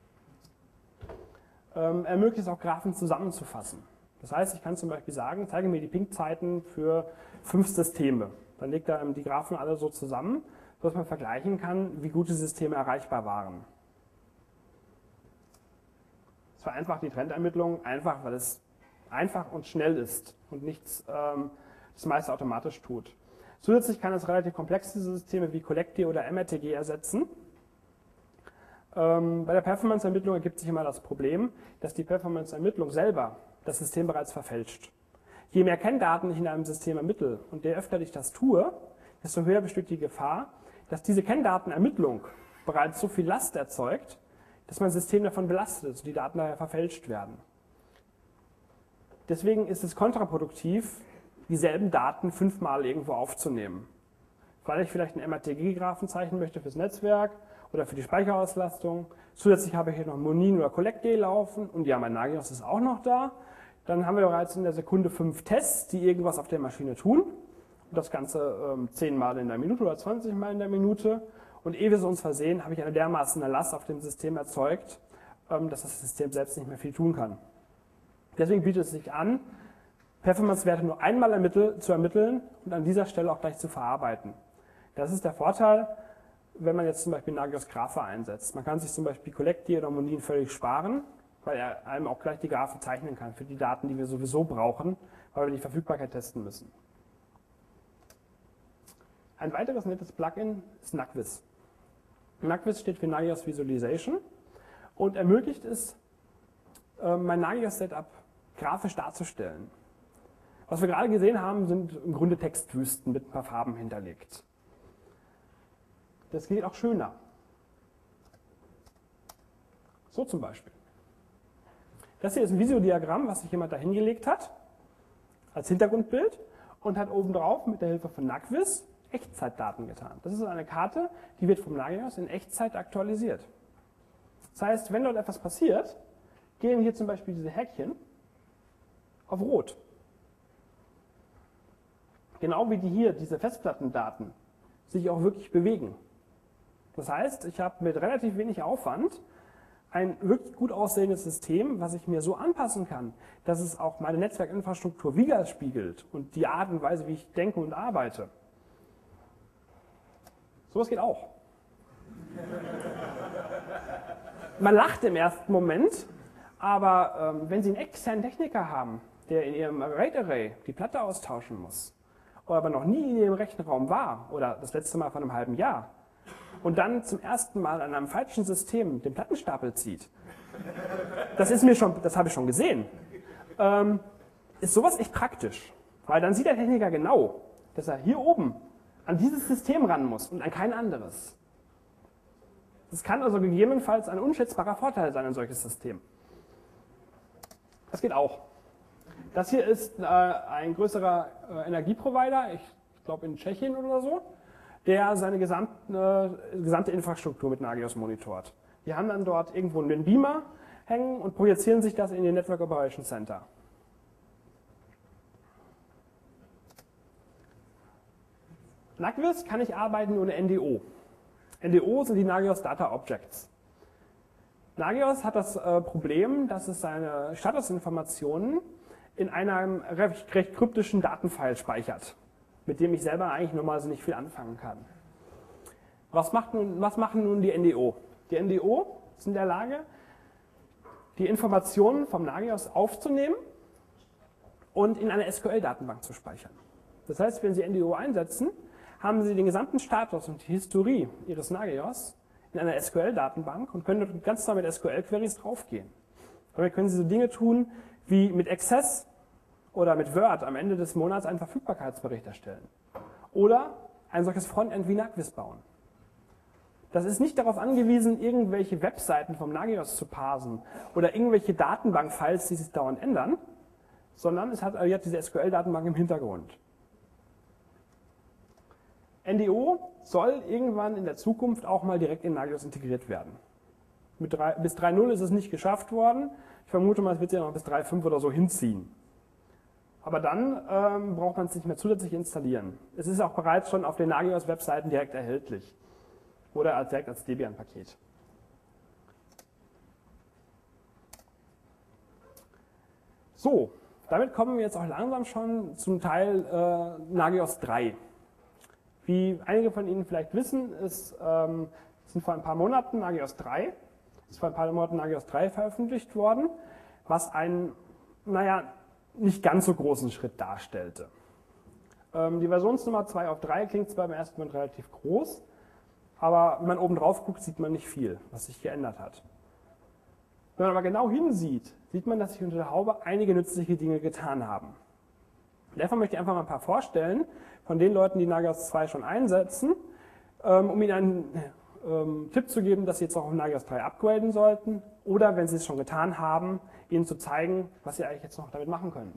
Ermöglicht es auch, Graphen zusammenzufassen. Das heißt, ich kann zum Beispiel sagen, zeige mir die Ping-Zeiten für 5 Systeme. Dann legt er die Graphen alle so zusammen, sodass man vergleichen kann, wie gut die Systeme erreichbar waren. Es vereinfacht die Trendermittlung, einfach weil es einfach und schnell ist und nichts das meiste automatisch tut. Zusätzlich kann es relativ komplexe Systeme wie Collectd oder MRTG ersetzen. Bei der Performance-Ermittlung ergibt sich immer das Problem, dass die Performance-Ermittlung selber das System bereits verfälscht. Je mehr Kenndaten ich in einem System ermittle und je öfter ich das tue, desto höher besteht die Gefahr, dass diese Kenndatenermittlung bereits so viel Last erzeugt, dass mein System davon belastet ist und die Daten daher verfälscht werden. Deswegen ist es kontraproduktiv, dieselben Daten 5-mal irgendwo aufzunehmen. Weil ich vielleicht einen MRTG-Graphen zeichnen möchte fürs Netzwerk oder für die Speicherauslastung. Zusätzlich habe ich hier noch Monin oder Collectd laufen und ja, mein Nagios ist auch noch da. Dann haben wir bereits in der Sekunde 5 Tests, die irgendwas auf der Maschine tun. Und das Ganze 10 Mal in der Minute oder 20 Mal in der Minute. Und ehe wir es uns versehen, habe ich eine dermaßen Last auf dem System erzeugt, dass das System selbst nicht mehr viel tun kann. Deswegen bietet es sich an, Performance-Werte nur einmal zu ermitteln und an dieser Stelle auch gleich zu verarbeiten. Das ist der Vorteil, wenn man jetzt zum Beispiel Nagios Grapher einsetzt. Man kann sich zum Beispiel Collectd oder Monin völlig sparen, weil er einem auch gleich die Graphen zeichnen kann für die Daten, die wir sowieso brauchen, weil wir die Verfügbarkeit testen müssen. Ein weiteres nettes Plugin ist Nagios. Nagios steht für Nagios Visualization und ermöglicht es, mein Nagios-Setup grafisch darzustellen. Was wir gerade gesehen haben, sind im Grunde Textwüsten mit ein paar Farben hinterlegt. Das geht auch schöner. So zum Beispiel. Das hier ist ein Visiodiagramm, was sich jemand da hingelegt hat, als Hintergrundbild, und hat obendrauf mit der Hilfe von Nagios Echtzeitdaten getan. Das ist eine Karte, die wird vom Nagios in Echtzeit aktualisiert. Das heißt, wenn dort etwas passiert, gehen hier zum Beispiel diese Häkchen auf Rot. Genau wie diese Festplattendaten sich auch wirklich bewegen. Das heißt, ich habe mit relativ wenig Aufwand ein wirklich gut aussehendes System, was ich mir so anpassen kann, dass es auch meine Netzwerkinfrastruktur widerspiegelt und die Art und Weise, wie ich denke und arbeite. Sowas geht auch. Man lacht im ersten Moment, aber wenn Sie einen externen Techniker haben, der in Ihrem RAID Array die Platte austauschen muss, aber noch nie in Ihrem Rechenraum war oder das letzte Mal vor einem halben Jahr und dann zum ersten Mal an einem falschen System den Plattenstapel zieht, das habe ich schon gesehen, ist sowas echt praktisch. Weil dann sieht der Techniker genau, dass er hier oben an dieses System ran muss und an kein anderes. Das kann also gegebenenfalls ein unschätzbarer Vorteil sein, ein solches System. Das geht auch. Das hier ist ein größerer Energieprovider, ich glaube in Tschechien oder so, der seine gesamte Infrastruktur mit Nagios monitort. Die haben dann dort irgendwo einen Beamer hängen und projizieren sich das in den Network Operations Center. Nagios kann ich arbeiten ohne NDO. NDO sind die Nagios Data Objects. Nagios hat das Problem, dass es seine Statusinformationen in einem recht kryptischen Datenfile speichert, mit dem ich selber eigentlich normalerweise nicht viel anfangen kann. Was machen nun die NDO? Die NDO sind in der Lage, die Informationen vom Nagios aufzunehmen und in eine SQL-Datenbank zu speichern. Das heißt, wenn Sie NDO einsetzen, haben Sie den gesamten Status und die Historie Ihres Nagios in einer SQL-Datenbank und können dort ganz normal mit SQL-Queries draufgehen. Damit können Sie so Dinge tun, wie mit Access oder mit Word am Ende des Monats einen Verfügbarkeitsbericht erstellen. Oder ein solches Frontend wie Nagios bauen. Das ist nicht darauf angewiesen, irgendwelche Webseiten vom Nagios zu parsen oder irgendwelche Datenbank-Files, die sich dauernd ändern, sondern es hat jetzt diese SQL-Datenbank im Hintergrund. NDO soll irgendwann in der Zukunft auch mal direkt in Nagios integriert werden. Bis 3.0 ist es nicht geschafft worden. Ich vermute mal, es wird sich noch bis 3.5 oder so hinziehen. Aber dann braucht man es nicht mehr zusätzlich installieren. Es ist auch bereits schon auf den Nagios-Webseiten direkt erhältlich. Oder direkt als Debian-Paket. So, damit kommen wir jetzt auch langsam schon zum Teil Nagios 3. Wie einige von Ihnen vielleicht wissen, sind vor ein paar Monaten Nagios 3 veröffentlicht worden, was einen, nicht ganz so großen Schritt darstellte. Die Versionsnummer 2 auf 3 klingt zwar beim ersten Moment relativ groß, aber wenn man oben drauf guckt, sieht man nicht viel, was sich geändert hat. Wenn man aber genau hinsieht, sieht man, dass sich unter der Haube einige nützliche Dinge getan haben. Davon möchte ich einfach mal ein paar vorstellen, von den Leuten, die Nagios 2 schon einsetzen, um Ihnen einen Tipp zu geben, dass Sie jetzt auch auf Nagios 3 upgraden sollten oder, wenn Sie es schon getan haben, Ihnen zu zeigen, was Sie eigentlich jetzt noch damit machen können.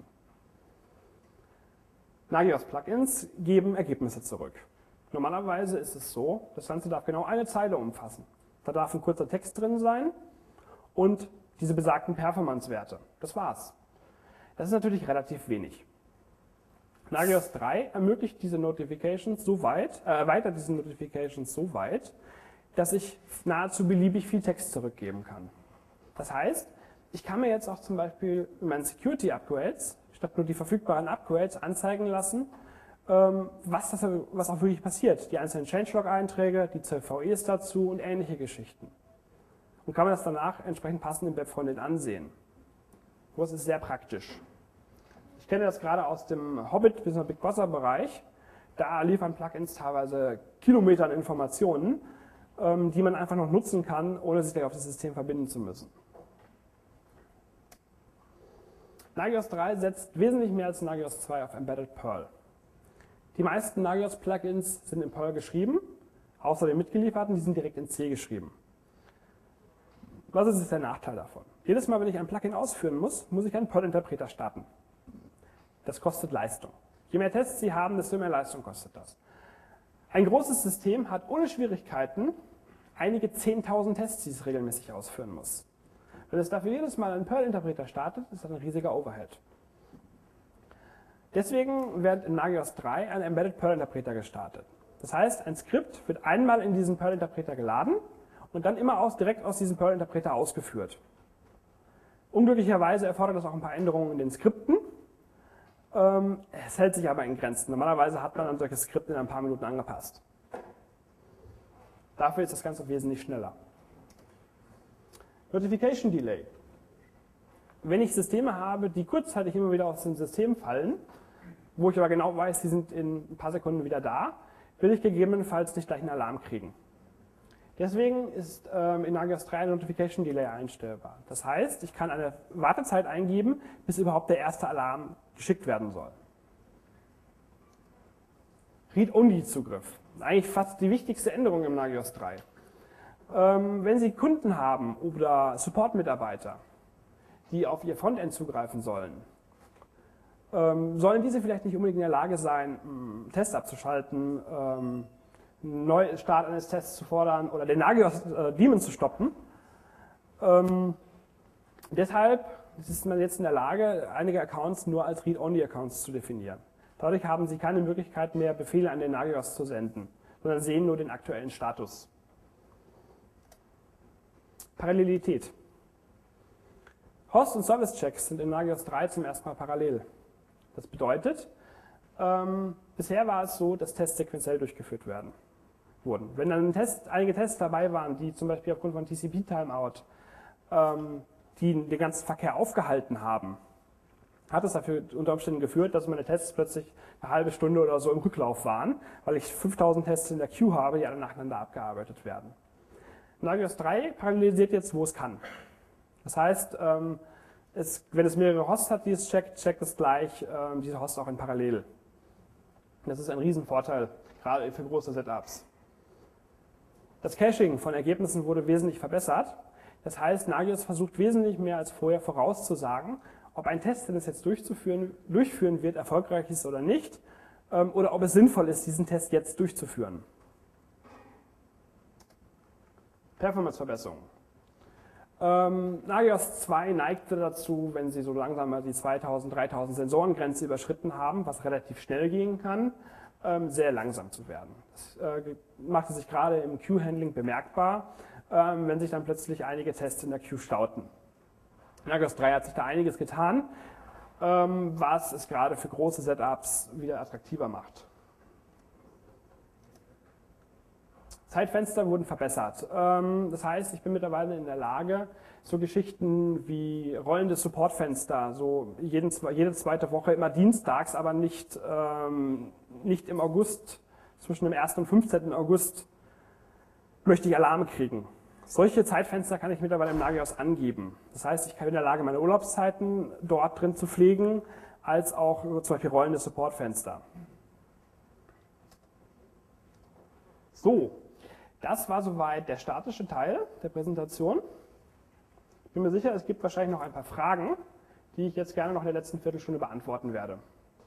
Nagios-Plugins geben Ergebnisse zurück. Normalerweise ist es so, das Ganze darf genau eine Zeile umfassen. Da darf ein kurzer Text drin sein und diese besagten Performance-Werte. Das war's. Das ist natürlich relativ wenig. Nagios 3 ermöglicht diese Notifications so weit, erweitert diese Notifications so weit, dass ich nahezu beliebig viel Text zurückgeben kann. Das heißt, ich kann mir jetzt auch zum Beispiel in meinen Security Upgrades, statt nur die verfügbaren Upgrades, anzeigen lassen, was auch wirklich passiert. Die einzelnen Changelog-Einträge, die CVEs dazu und ähnliche Geschichten. Und kann man das danach entsprechend passend im Webfrontend ansehen. Das ist sehr praktisch. Ich kenne das gerade aus dem Hobbit- bis Big Brother-Bereich. Da liefern Plugins teilweise Kilometer an Informationen, die man einfach noch nutzen kann, ohne sich gleich auf das System verbinden zu müssen. Nagios 3 setzt wesentlich mehr als Nagios 2 auf Embedded Perl. Die meisten Nagios-Plugins sind in Perl geschrieben, außer den mitgelieferten, die sind direkt in C geschrieben. Was ist jetzt der Nachteil davon? Jedes Mal, wenn ich ein Plugin ausführen muss, muss ich einen Perl-Interpreter starten. Das kostet Leistung. Je mehr Tests Sie haben, desto mehr Leistung kostet das. Ein großes System hat ohne Schwierigkeiten einige 10.000 Tests, die es regelmäßig ausführen muss. Wenn es dafür jedes Mal einen Perl-Interpreter startet, ist das ein riesiger Overhead. Deswegen wird in Nagios 3 ein Embedded Perl-Interpreter gestartet. Das heißt, ein Skript wird einmal in diesen Perl-Interpreter geladen und dann immer direkt aus diesem Perl-Interpreter ausgeführt. Unglücklicherweise erfordert das auch ein paar Änderungen in den Skripten. Es hält sich aber in Grenzen. Normalerweise hat man ein solches Skript in ein paar Minuten angepasst. Dafür ist das Ganze wesentlich schneller. Notification Delay. Wenn ich Systeme habe, die kurzzeitig immer wieder aus dem System fallen, wo ich aber genau weiß, die sind in ein paar Sekunden wieder da, will ich gegebenenfalls nicht gleich einen Alarm kriegen. Deswegen ist in Nagios 3 ein Notification Delay einstellbar. Das heißt, ich kann eine Wartezeit eingeben, bis überhaupt der erste Alarm geschickt werden soll. Read-Only-Zugriff. Eigentlich fast die wichtigste Änderung im Nagios 3. Wenn Sie Kunden haben oder Support-Mitarbeiter, die auf Ihr Frontend zugreifen sollen, sollen diese vielleicht nicht unbedingt in der Lage sein, einen Test abzuschalten, einen Neustart eines Tests zu fordern oder den Nagios-Daemon zu stoppen. Deshalb ist man jetzt in der Lage, einige Accounts nur als Read-Only-Accounts zu definieren. Dadurch haben Sie keine Möglichkeit mehr, Befehle an den Nagios zu senden, sondern sehen nur den aktuellen Status. Parallelität. Host- und Service-Checks sind in Nagios 3 zum ersten Mal parallel. Das bedeutet, bisher war es so, dass Tests sequenziell durchgeführt wurden. Wenn dann einige Tests dabei waren, die zum Beispiel aufgrund von TCP-Timeout die den ganzen Verkehr aufgehalten haben, hat es dafür unter Umständen geführt, dass meine Tests plötzlich eine halbe Stunde oder so im Rücklauf waren, weil ich 5000 Tests in der Queue habe, die alle nacheinander abgearbeitet werden. Nagios 3 parallelisiert jetzt, wo es kann. Das heißt, wenn es mehrere Hosts hat, die es checkt es gleich diese Hosts auch in Parallel. Das ist ein Riesenvorteil, gerade für große Setups. Das Caching von Ergebnissen wurde wesentlich verbessert. Das heißt, Nagios versucht wesentlich mehr als vorher vorauszusagen, ob ein Test, den es jetzt durchführen wird, erfolgreich ist oder nicht, oder ob es sinnvoll ist, diesen Test jetzt durchzuführen. Performance-Verbesserung. Nagios 2 neigte dazu, wenn Sie so langsam mal die 2000, 3000 Sensorengrenze überschritten haben, was relativ schnell gehen kann, sehr langsam zu werden. Das machte sich gerade im Queue-Handling bemerkbar, wenn sich dann plötzlich einige Tests in der Queue stauten. Nagios 3 hat sich da einiges getan, was es gerade für große Setups wieder attraktiver macht. Zeitfenster wurden verbessert. Das heißt, ich bin mittlerweile in der Lage, so Geschichten wie rollende Supportfenster, so jede zweite Woche, immer dienstags, aber nicht im August, zwischen dem 1. und 15. August, möchte ich Alarme kriegen. Solche Zeitfenster kann ich mittlerweile im Nagios angeben. Das heißt, ich bin in der Lage, meine Urlaubszeiten dort drin zu pflegen, als auch zum Beispiel rollende Supportfenster. So, das war soweit der statische Teil der Präsentation. Ich bin mir sicher, es gibt wahrscheinlich noch ein paar Fragen, die ich jetzt gerne noch in der letzten Viertelstunde beantworten werde.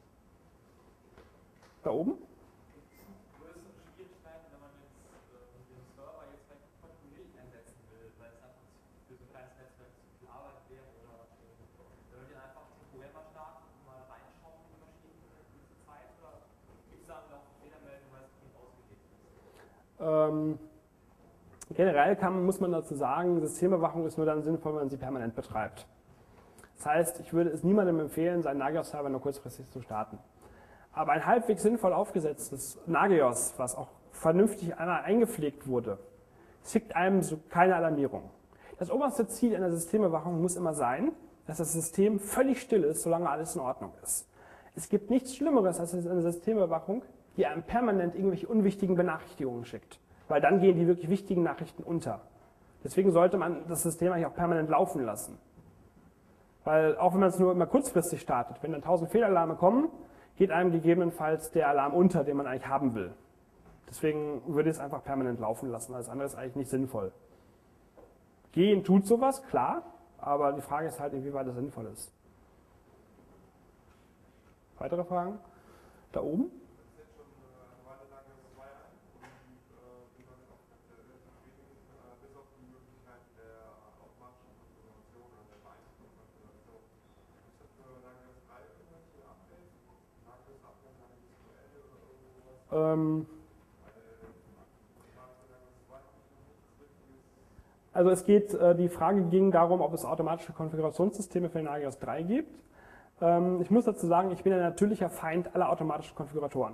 Da oben? Generell muss man dazu sagen, Systemüberwachung ist nur dann sinnvoll, wenn man sie permanent betreibt. Das heißt, ich würde es niemandem empfehlen, seinen Nagios-Server nur kurzfristig zu starten. Aber ein halbwegs sinnvoll aufgesetztes Nagios, was auch vernünftig einmal eingepflegt wurde, schickt einem so keine Alarmierung. Das oberste Ziel einer Systemüberwachung muss immer sein, dass das System völlig still ist, solange alles in Ordnung ist. Es gibt nichts Schlimmeres als eine Systemüberwachung, die einem permanent irgendwelche unwichtigen Benachrichtigungen schickt. Weil dann gehen die wirklich wichtigen Nachrichten unter. Deswegen sollte man das System eigentlich auch permanent laufen lassen. Weil auch wenn man es nur immer kurzfristig startet, wenn dann 1000 Fehlalarme kommen, geht einem gegebenenfalls der Alarm unter, den man eigentlich haben will. Deswegen würde ich es einfach permanent laufen lassen. Alles andere ist eigentlich nicht sinnvoll. Gehen tut sowas, klar, aber die Frage ist halt, inwieweit das sinnvoll ist. Weitere Fragen? Da oben? Also die Frage ging darum, ob es automatische Konfigurationssysteme für den Nagios 3 gibt. Ich muss dazu sagen, ich bin ein natürlicher Feind aller automatischen Konfiguratoren.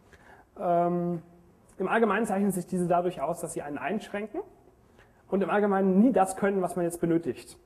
Im Allgemeinen zeichnen sich diese dadurch aus, dass sie einen einschränken und im Allgemeinen nie das können, was man jetzt benötigt.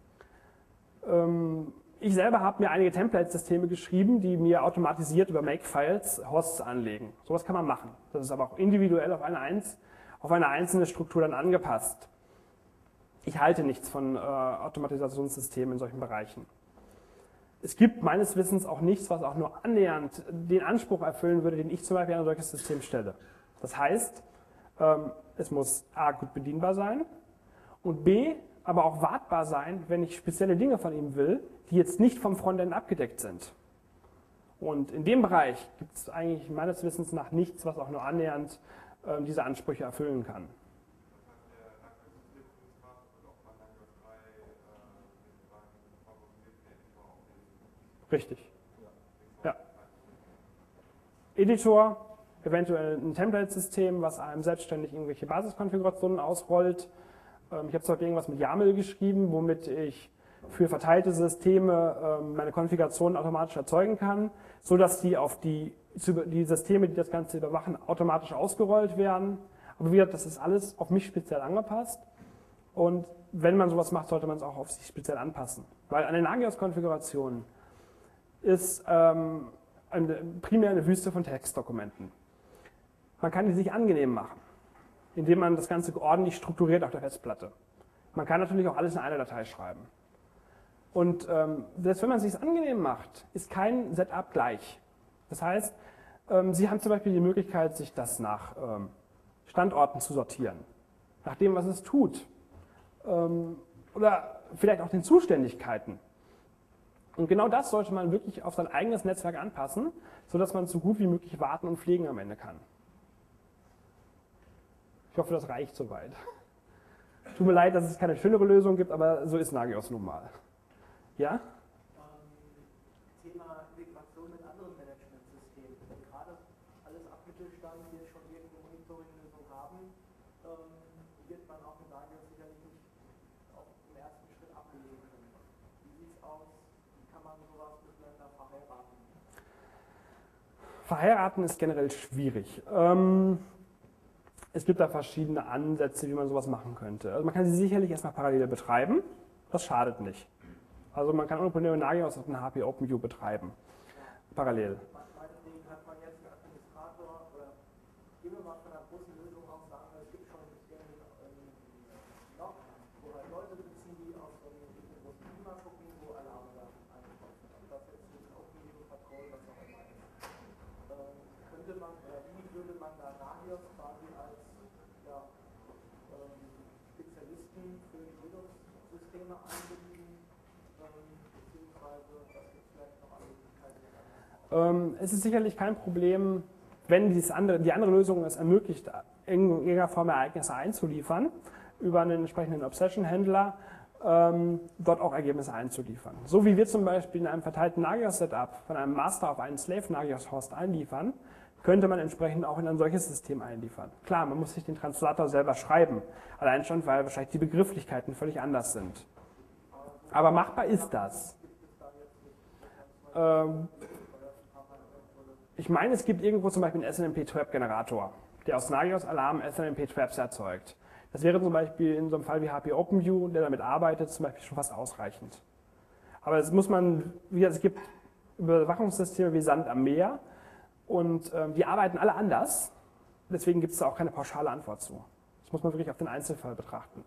Ich selber habe mir einige Template-Systeme geschrieben, die mir automatisiert über Makefiles Hosts anlegen. Sowas kann man machen. Das ist aber auch individuell auf eine einzelne Struktur dann angepasst. Ich halte nichts von Automatisationssystemen in solchen Bereichen. es gibt meines Wissens auch nichts, was auch nur annähernd den Anspruch erfüllen würde, den ich zum Beispiel an ein solches System stelle. Das heißt, es muss A, gut bedienbar sein und B, aber auch wartbar sein, wenn ich spezielle Dinge von ihm will, die jetzt nicht vom Frontend abgedeckt sind. Und in dem Bereich gibt es eigentlich meines Wissens nach nichts, was auch nur annähernd diese Ansprüche erfüllen kann. Richtig. Ja. Editor, eventuell ein Template-System, was einem selbstständig irgendwelche Basiskonfigurationen ausrollt. Ich habe zwar irgendwas mit YAML geschrieben, womit ich für verteilte Systeme meine Konfigurationen automatisch erzeugen kann, sodass die auf die Systeme, die das Ganze überwachen, automatisch ausgerollt werden. Aber wie gesagt, das ist alles auf mich speziell angepasst. Und wenn man sowas macht, sollte man es auch auf sich speziell anpassen. Weil eine Nagios-Konfiguration ist primär eine Wüste von Textdokumenten. Man kann die sich angenehm machen, indem man das Ganze ordentlich strukturiert auf der Festplatte. Man kann natürlich auch alles in eine Datei schreiben. Und selbst wenn man es sich angenehm macht, ist kein Setup gleich. Das heißt, Sie haben zum Beispiel die Möglichkeit, sich das nach Standorten zu sortieren, nach dem, was es tut, oder vielleicht auch den Zuständigkeiten. Und genau das sollte man wirklich auf sein eigenes Netzwerk anpassen, sodass man so gut wie möglich warten und pflegen am Ende kann. Ich hoffe, das reicht soweit. Tut mir leid, dass es keine schönere Lösung gibt, aber so ist Nagios nun mal. Ja? Thema Integration mit anderen Managementsystemen. Wenn gerade alles ab Mittelstand hier schon irgendeine Monitoring-Lösung haben, wird man auch mit Nagios sicherlich nicht auf dem ersten Schritt abbilden können. Wie sieht es aus? Wie kann man sowas miteinander verheiraten? Verheiraten ist generell schwierig. Es gibt da verschiedene Ansätze, wie man sowas machen könnte. Also man kann sie sicherlich erstmal parallel betreiben, das schadet nicht. Also man kann ohne Probleme Nagios auf einer HP OpenView betreiben, parallel. Meinetwegen hat man jetzt einen Administrator, oder gehen wir mal von einer großen Lösung aus, sagen wir, es gibt schon ein bisschen Log, wo halt Leute sitzen, die auf so einem großen Klima gucken, wo Alarme da eingebaut sind. Und das jetzt mit OpenView, Patrol, was auch immer ist. Könnte man, oder wie würde man da Nagios quasi als Spezialisten für Linux-Systeme einbinden, beziehungsweise was gibt es vielleicht noch an Möglichkeiten? Es ist sicherlich kein Problem, wenn die andere Lösung es ermöglicht, in irgendeiner Form Ereignisse einzuliefern, über einen entsprechenden Obsession-Händler dort auch Ergebnisse einzuliefern. So wie wir zum Beispiel in einem verteilten Nagios-Setup von einem Master auf einen Slave-Nagios-Host einliefern, könnte man entsprechend auch in ein solches System einliefern. Klar, man muss sich den Translator selber schreiben, allein schon, weil wahrscheinlich die Begrifflichkeiten völlig anders sind. Aber machbar ist das. Ich meine, es gibt irgendwo zum Beispiel einen SNMP-Trap-Generator, der aus Nagios Alarm SNMP-Traps erzeugt. Das wäre zum Beispiel in so einem Fall wie HP OpenView, der damit arbeitet, zum Beispiel schon fast ausreichend. Aber es muss man, es gibt Überwachungssysteme wie Sand am Meer, und die arbeiten alle anders, deswegen gibt es da auch keine pauschale Antwort zu. Das muss man wirklich auf den Einzelfall betrachten.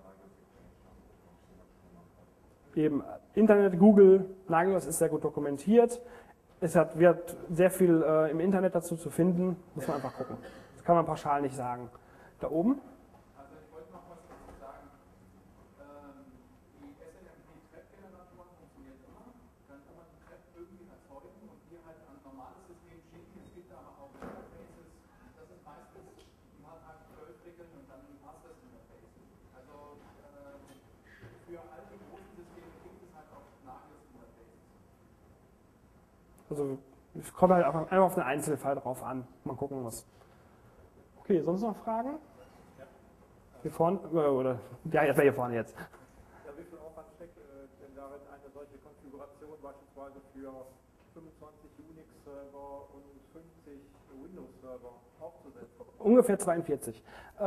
Eben Internet, Google, Nagios ist sehr gut dokumentiert. Es wird sehr viel im Internet dazu zu finden, muss man einfach gucken. Das kann man pauschal nicht sagen. Da oben? Also ich wollte noch was dazu sagen. Die SNMP-Thread-Generatoren funktionieren immer. Dann kann man die Thread irgendwie erzeugen und die halt an ein normales System schicken. Es gibt aber auch Interfaces. Das ist meistens, die hat halt 12 Regeln und dann ein Masters-Interface. Also für all die großen Systeme gibt es halt auch Nagios-Interfaces. Also es kommt halt einfach auf den Einzelfall drauf an. Mal gucken muss. Okay, sonst noch Fragen? Ja. Hier vorne? Oder, ja, jetzt hier vorne jetzt. Ja, wie viel Aufwand steckt denn darin, eine solche Konfiguration beispielsweise für 25 Unix-Server und 50 Windows-Server aufzusetzen? Ungefähr 42.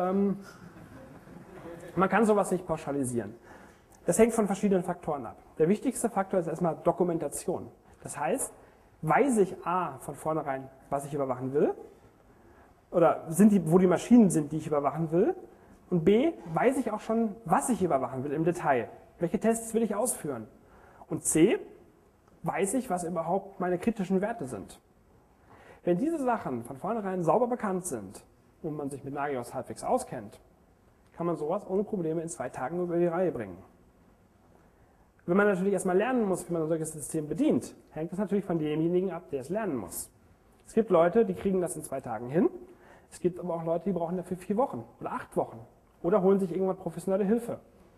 Man kann sowas nicht pauschalisieren. Das hängt von verschiedenen Faktoren ab. Der wichtigste Faktor ist erstmal Dokumentation. Das heißt, weiß ich A von vornherein, was ich überwachen will, oder wo die Maschinen sind, die ich überwachen will, und B, weiß ich auch schon, was ich überwachen will im Detail. Welche Tests will ich ausführen? Und C, weiß ich, was überhaupt meine kritischen Werte sind. Wenn diese Sachen von vornherein sauber bekannt sind und man sich mit Nagios halbwegs auskennt, kann man sowas ohne Probleme in 2 Tagen über die Reihe bringen. Wenn man natürlich erstmal lernen muss, wie man ein solches System bedient, hängt das natürlich von demjenigen ab, der es lernen muss. Es gibt Leute, die kriegen das in 2 Tagen hin. Es gibt aber auch Leute, die brauchen dafür 4 Wochen oder 8 Wochen oder holen sich irgendwann professionelle Hilfe.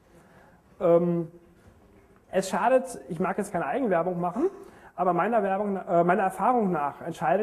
Es schadet, ich mag jetzt keine Eigenwerbung machen, aber meiner Erfahrung nach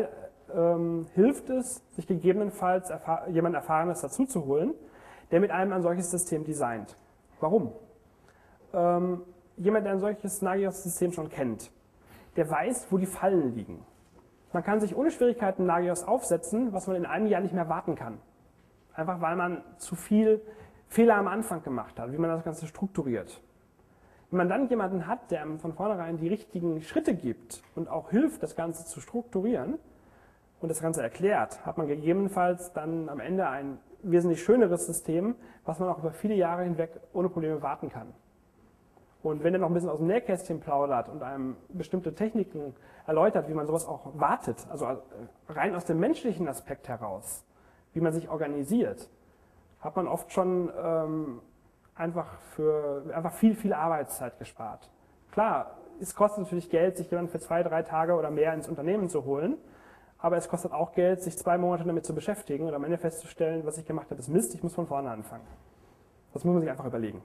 hilft es, sich gegebenenfalls jemand Erfahrenes dazu zu holen, der mit einem ein solches System designt. Warum? Jemand, der ein solches Nagios-System schon kennt, der weiß, wo die Fallen liegen. Man kann sich ohne Schwierigkeiten Nagios aufsetzen, was man in einem Jahr nicht mehr warten kann. Einfach weil man zu viel Fehler am Anfang gemacht hat, wie man das Ganze strukturiert. Wenn man dann jemanden hat, der einem von vornherein die richtigen Schritte gibt und auch hilft, das Ganze zu strukturieren und das Ganze erklärt, hat man gegebenenfalls dann am Ende ein wesentlich schöneres System, was man auch über viele Jahre hinweg ohne Probleme warten kann. Und wenn er noch ein bisschen aus dem Nähkästchen plaudert und einem bestimmte Techniken erläutert, wie man sowas auch wartet, also rein aus dem menschlichen Aspekt heraus, wie man sich organisiert, hat man oft schon einfach viel Arbeitszeit gespart. Klar, es kostet natürlich Geld, sich jemanden für 2, 3 Tage oder mehr ins Unternehmen zu holen, aber es kostet auch Geld, sich 2 Monate damit zu beschäftigen und am Ende festzustellen, was ich gemacht habe, ist Mist, ich muss von vorne anfangen. Das muss man sich einfach überlegen.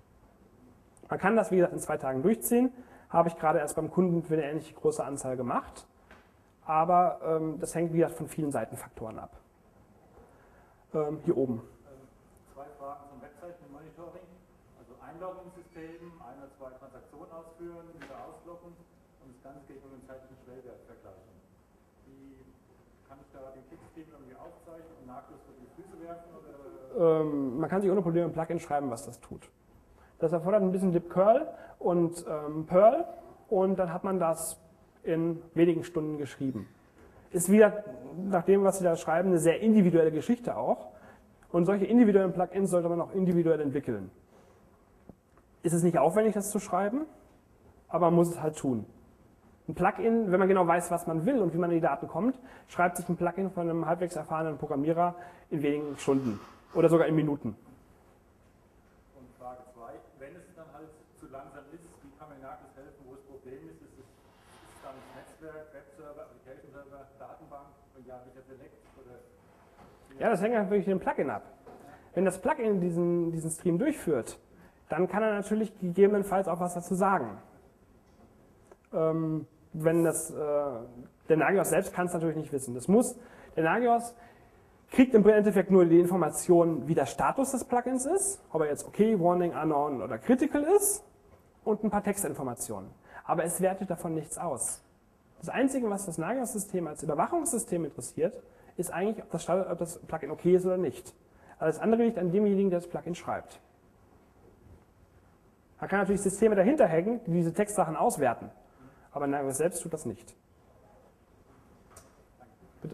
Man kann das, wie gesagt, in 2 Tagen durchziehen. Habe ich gerade erst beim Kunden für eine ähnliche große Anzahl gemacht. Aber das hängt, wie gesagt, von vielen Seitenfaktoren ab. Hier oben. 2 Fragen zum Webseitenmonitoring. Also Einloggungssystem, 1 oder 2 Transaktionen ausführen, wieder ausloggen und das Ganze geht um den zeitlichen Schwellwert vergleichen. Wie kann ich da den Klickstream irgendwie aufzeichnen und nahtlos vor die Füße werfen? Oder? Man kann sich ohne Probleme ein Plugin schreiben, was das tut. Das erfordert ein bisschen libcurl und Perl und dann hat man das in wenigen Stunden geschrieben. Ist wieder, nach dem, was Sie da schreiben, eine sehr individuelle Geschichte auch. Und solche individuellen Plugins sollte man auch individuell entwickeln. Ist es nicht aufwendig, das zu schreiben, aber man muss es halt tun. Ein Plugin, wenn man genau weiß, was man will und wie man an die Daten kommt, schreibt sich ein Plugin von einem halbwegs erfahrenen Programmierer in wenigen Stunden oder sogar in Minuten. Wenn es dann halt zu langsam ist, wie kann man nahtlos helfen, wo das Problem ist? Ist es dann das Netzwerk, Webserver, Application Server, Datenbank und ja, wie der Select? Oder Ja, das hängt natürlich von dem Plugin ab. Wenn das Plugin diesen Stream durchführt, dann kann er natürlich gegebenenfalls auch was dazu sagen. Wenn der Nagios selbst kann es natürlich nicht wissen. Der Nagios kriegt im Endeffekt nur die Information, wie der Status des Plugins ist, ob er jetzt okay, Warning, Unknown oder Critical ist und ein paar Textinformationen. Aber es wertet davon nichts aus. Das Einzige, was das Nagios-System als Überwachungssystem interessiert, ist eigentlich, ob das Plugin okay ist oder nicht. Alles andere liegt an demjenigen, der das Plugin schreibt. Man kann natürlich Systeme dahinter hängen, die diese Textsachen auswerten. Aber Nagios selbst tut das nicht. Bitte.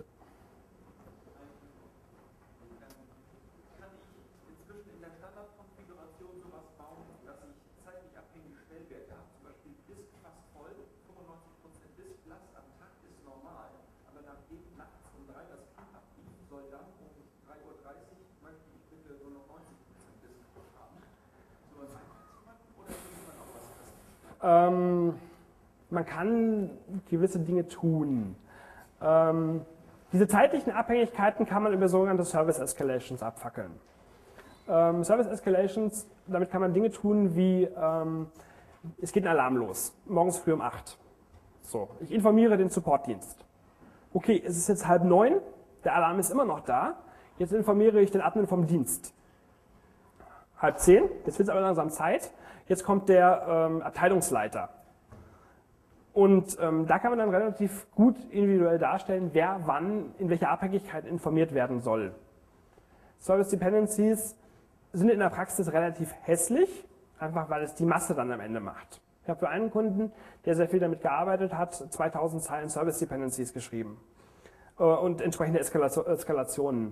Kann ich inzwischen in der Standardkonfiguration sowas bauen, dass ich zeitlich abhängige Stellwerte habe? Zum Beispiel Disk fast voll, 95% Disk Last am Tag ist normal, aber nachdem nachts um 3 das Kind abbiegt, soll dann um 3:30 Uhr möchte ich bitte nur noch 90% Disk haben. Soll man einfach machen oder will man auch was testen? Man kann gewisse Dinge tun. Diese zeitlichen Abhängigkeiten kann man über sogenannte Service Escalations abfackeln. Service Escalations, damit kann man Dinge tun wie, es geht ein Alarm los, morgens früh um 8. So, ich informiere den Supportdienst. Okay, es ist jetzt 8:30, der Alarm ist immer noch da, jetzt informiere ich den Admin vom Dienst. 9:30, jetzt wird es aber langsam Zeit, jetzt kommt der Abteilungsleiter. Und da kann man dann relativ gut individuell darstellen, wer wann in welcher Abhängigkeit informiert werden soll. Service Dependencies sind in der Praxis relativ hässlich, einfach weil es die Masse dann am Ende macht. Ich habe für einen Kunden, der sehr viel damit gearbeitet hat, 2000 Zeilen Service Dependencies geschrieben und entsprechende Eskalationen.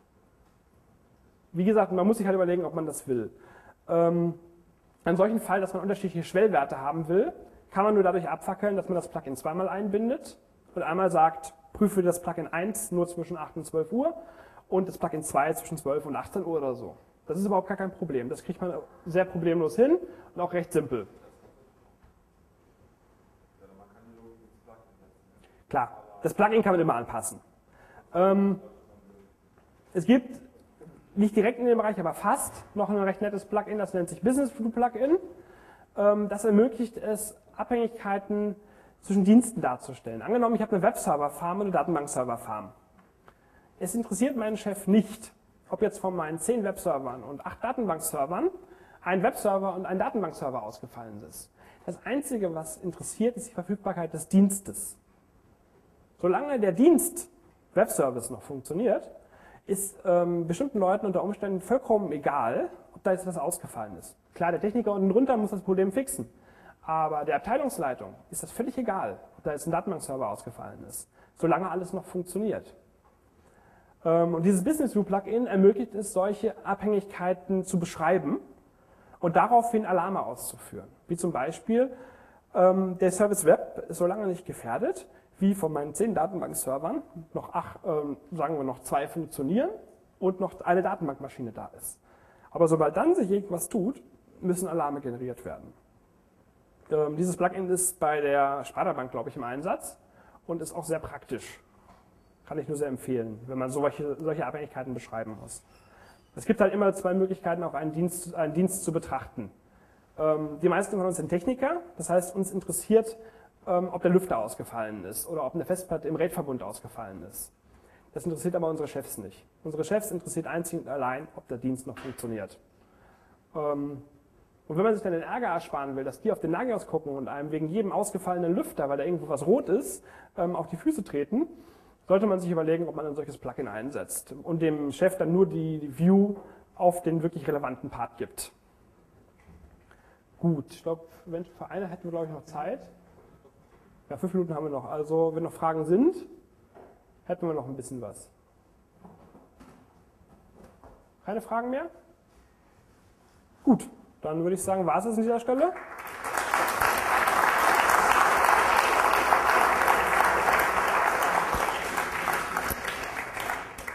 Wie gesagt, man muss sich halt überlegen, ob man das will. Einen solchen Fall, dass man unterschiedliche Schwellwerte haben will, kann man nur dadurch abfackeln, dass man das Plugin zweimal einbindet und einmal sagt, prüfe das Plugin 1 nur zwischen 8 und 12 Uhr und das Plugin 2 zwischen 12 und 18 Uhr oder so. Das ist überhaupt gar kein Problem. Das kriegt man sehr problemlos hin und auch recht simpel. Klar, das Plugin kann man immer anpassen. Es gibt, nicht direkt in dem Bereich, aber fast, noch ein recht nettes Plugin, das nennt sich Business View Plugin. Das ermöglicht es, Abhängigkeiten zwischen Diensten darzustellen. Angenommen, ich habe eine Webserver-Farm und eine Datenbank-Server-Farm. Es interessiert meinen Chef nicht, ob jetzt von meinen 10 Webservern und 8 Datenbankservern ein Webserver und ein Datenbankserver ausgefallen ist. Das Einzige, was interessiert, ist die Verfügbarkeit des Dienstes. Solange der Dienst Webservice noch funktioniert, ist bestimmten Leuten unter Umständen vollkommen egal, ob da jetzt was ausgefallen ist. Klar, der Techniker unten drunter muss das Problem fixen, aber der Abteilungsleitung ist das völlig egal, ob da jetzt ein Datenbankserver ausgefallen ist, solange alles noch funktioniert. Und dieses Business View Plugin ermöglicht es, solche Abhängigkeiten zu beschreiben und daraufhin Alarme auszuführen. Wie zum Beispiel, der Service Web ist so lange nicht gefährdet, wie von meinen 10 Datenbankservern noch 8, sagen wir noch 2 funktionieren und noch eine Datenbankmaschine da ist. Aber sobald dann sich irgendwas tut, müssen Alarme generiert werden. Dieses Plugin ist bei der Sparda-Bank, glaube ich, im Einsatz und ist auch sehr praktisch. Kann ich nur sehr empfehlen, wenn man solche Abhängigkeiten beschreiben muss. Es gibt halt immer 2 Möglichkeiten, auch einen Dienst zu betrachten. Die meisten von uns sind Techniker, das heißt, uns interessiert, ob der Lüfter ausgefallen ist oder ob eine Festplatte im RAID-Verbund ausgefallen ist. Das interessiert aber unsere Chefs nicht. Unsere Chefs interessiert einzig und allein, ob der Dienst noch funktioniert. Und wenn man sich dann den Ärger ersparen will, dass die auf den Nagios gucken und einem wegen jedem ausgefallenen Lüfter, weil da irgendwo was rot ist, auf die Füße treten, sollte man sich überlegen, ob man ein solches Plugin einsetzt und dem Chef dann nur die View auf den wirklich relevanten Part gibt. Gut, ich glaube, für eine hätten wir, glaube ich, noch Zeit. Ja, 5 Minuten haben wir noch. Also, wenn noch Fragen sind, hätten wir noch ein bisschen was. Keine Fragen mehr? Gut, dann würde ich sagen, war es an dieser Stelle.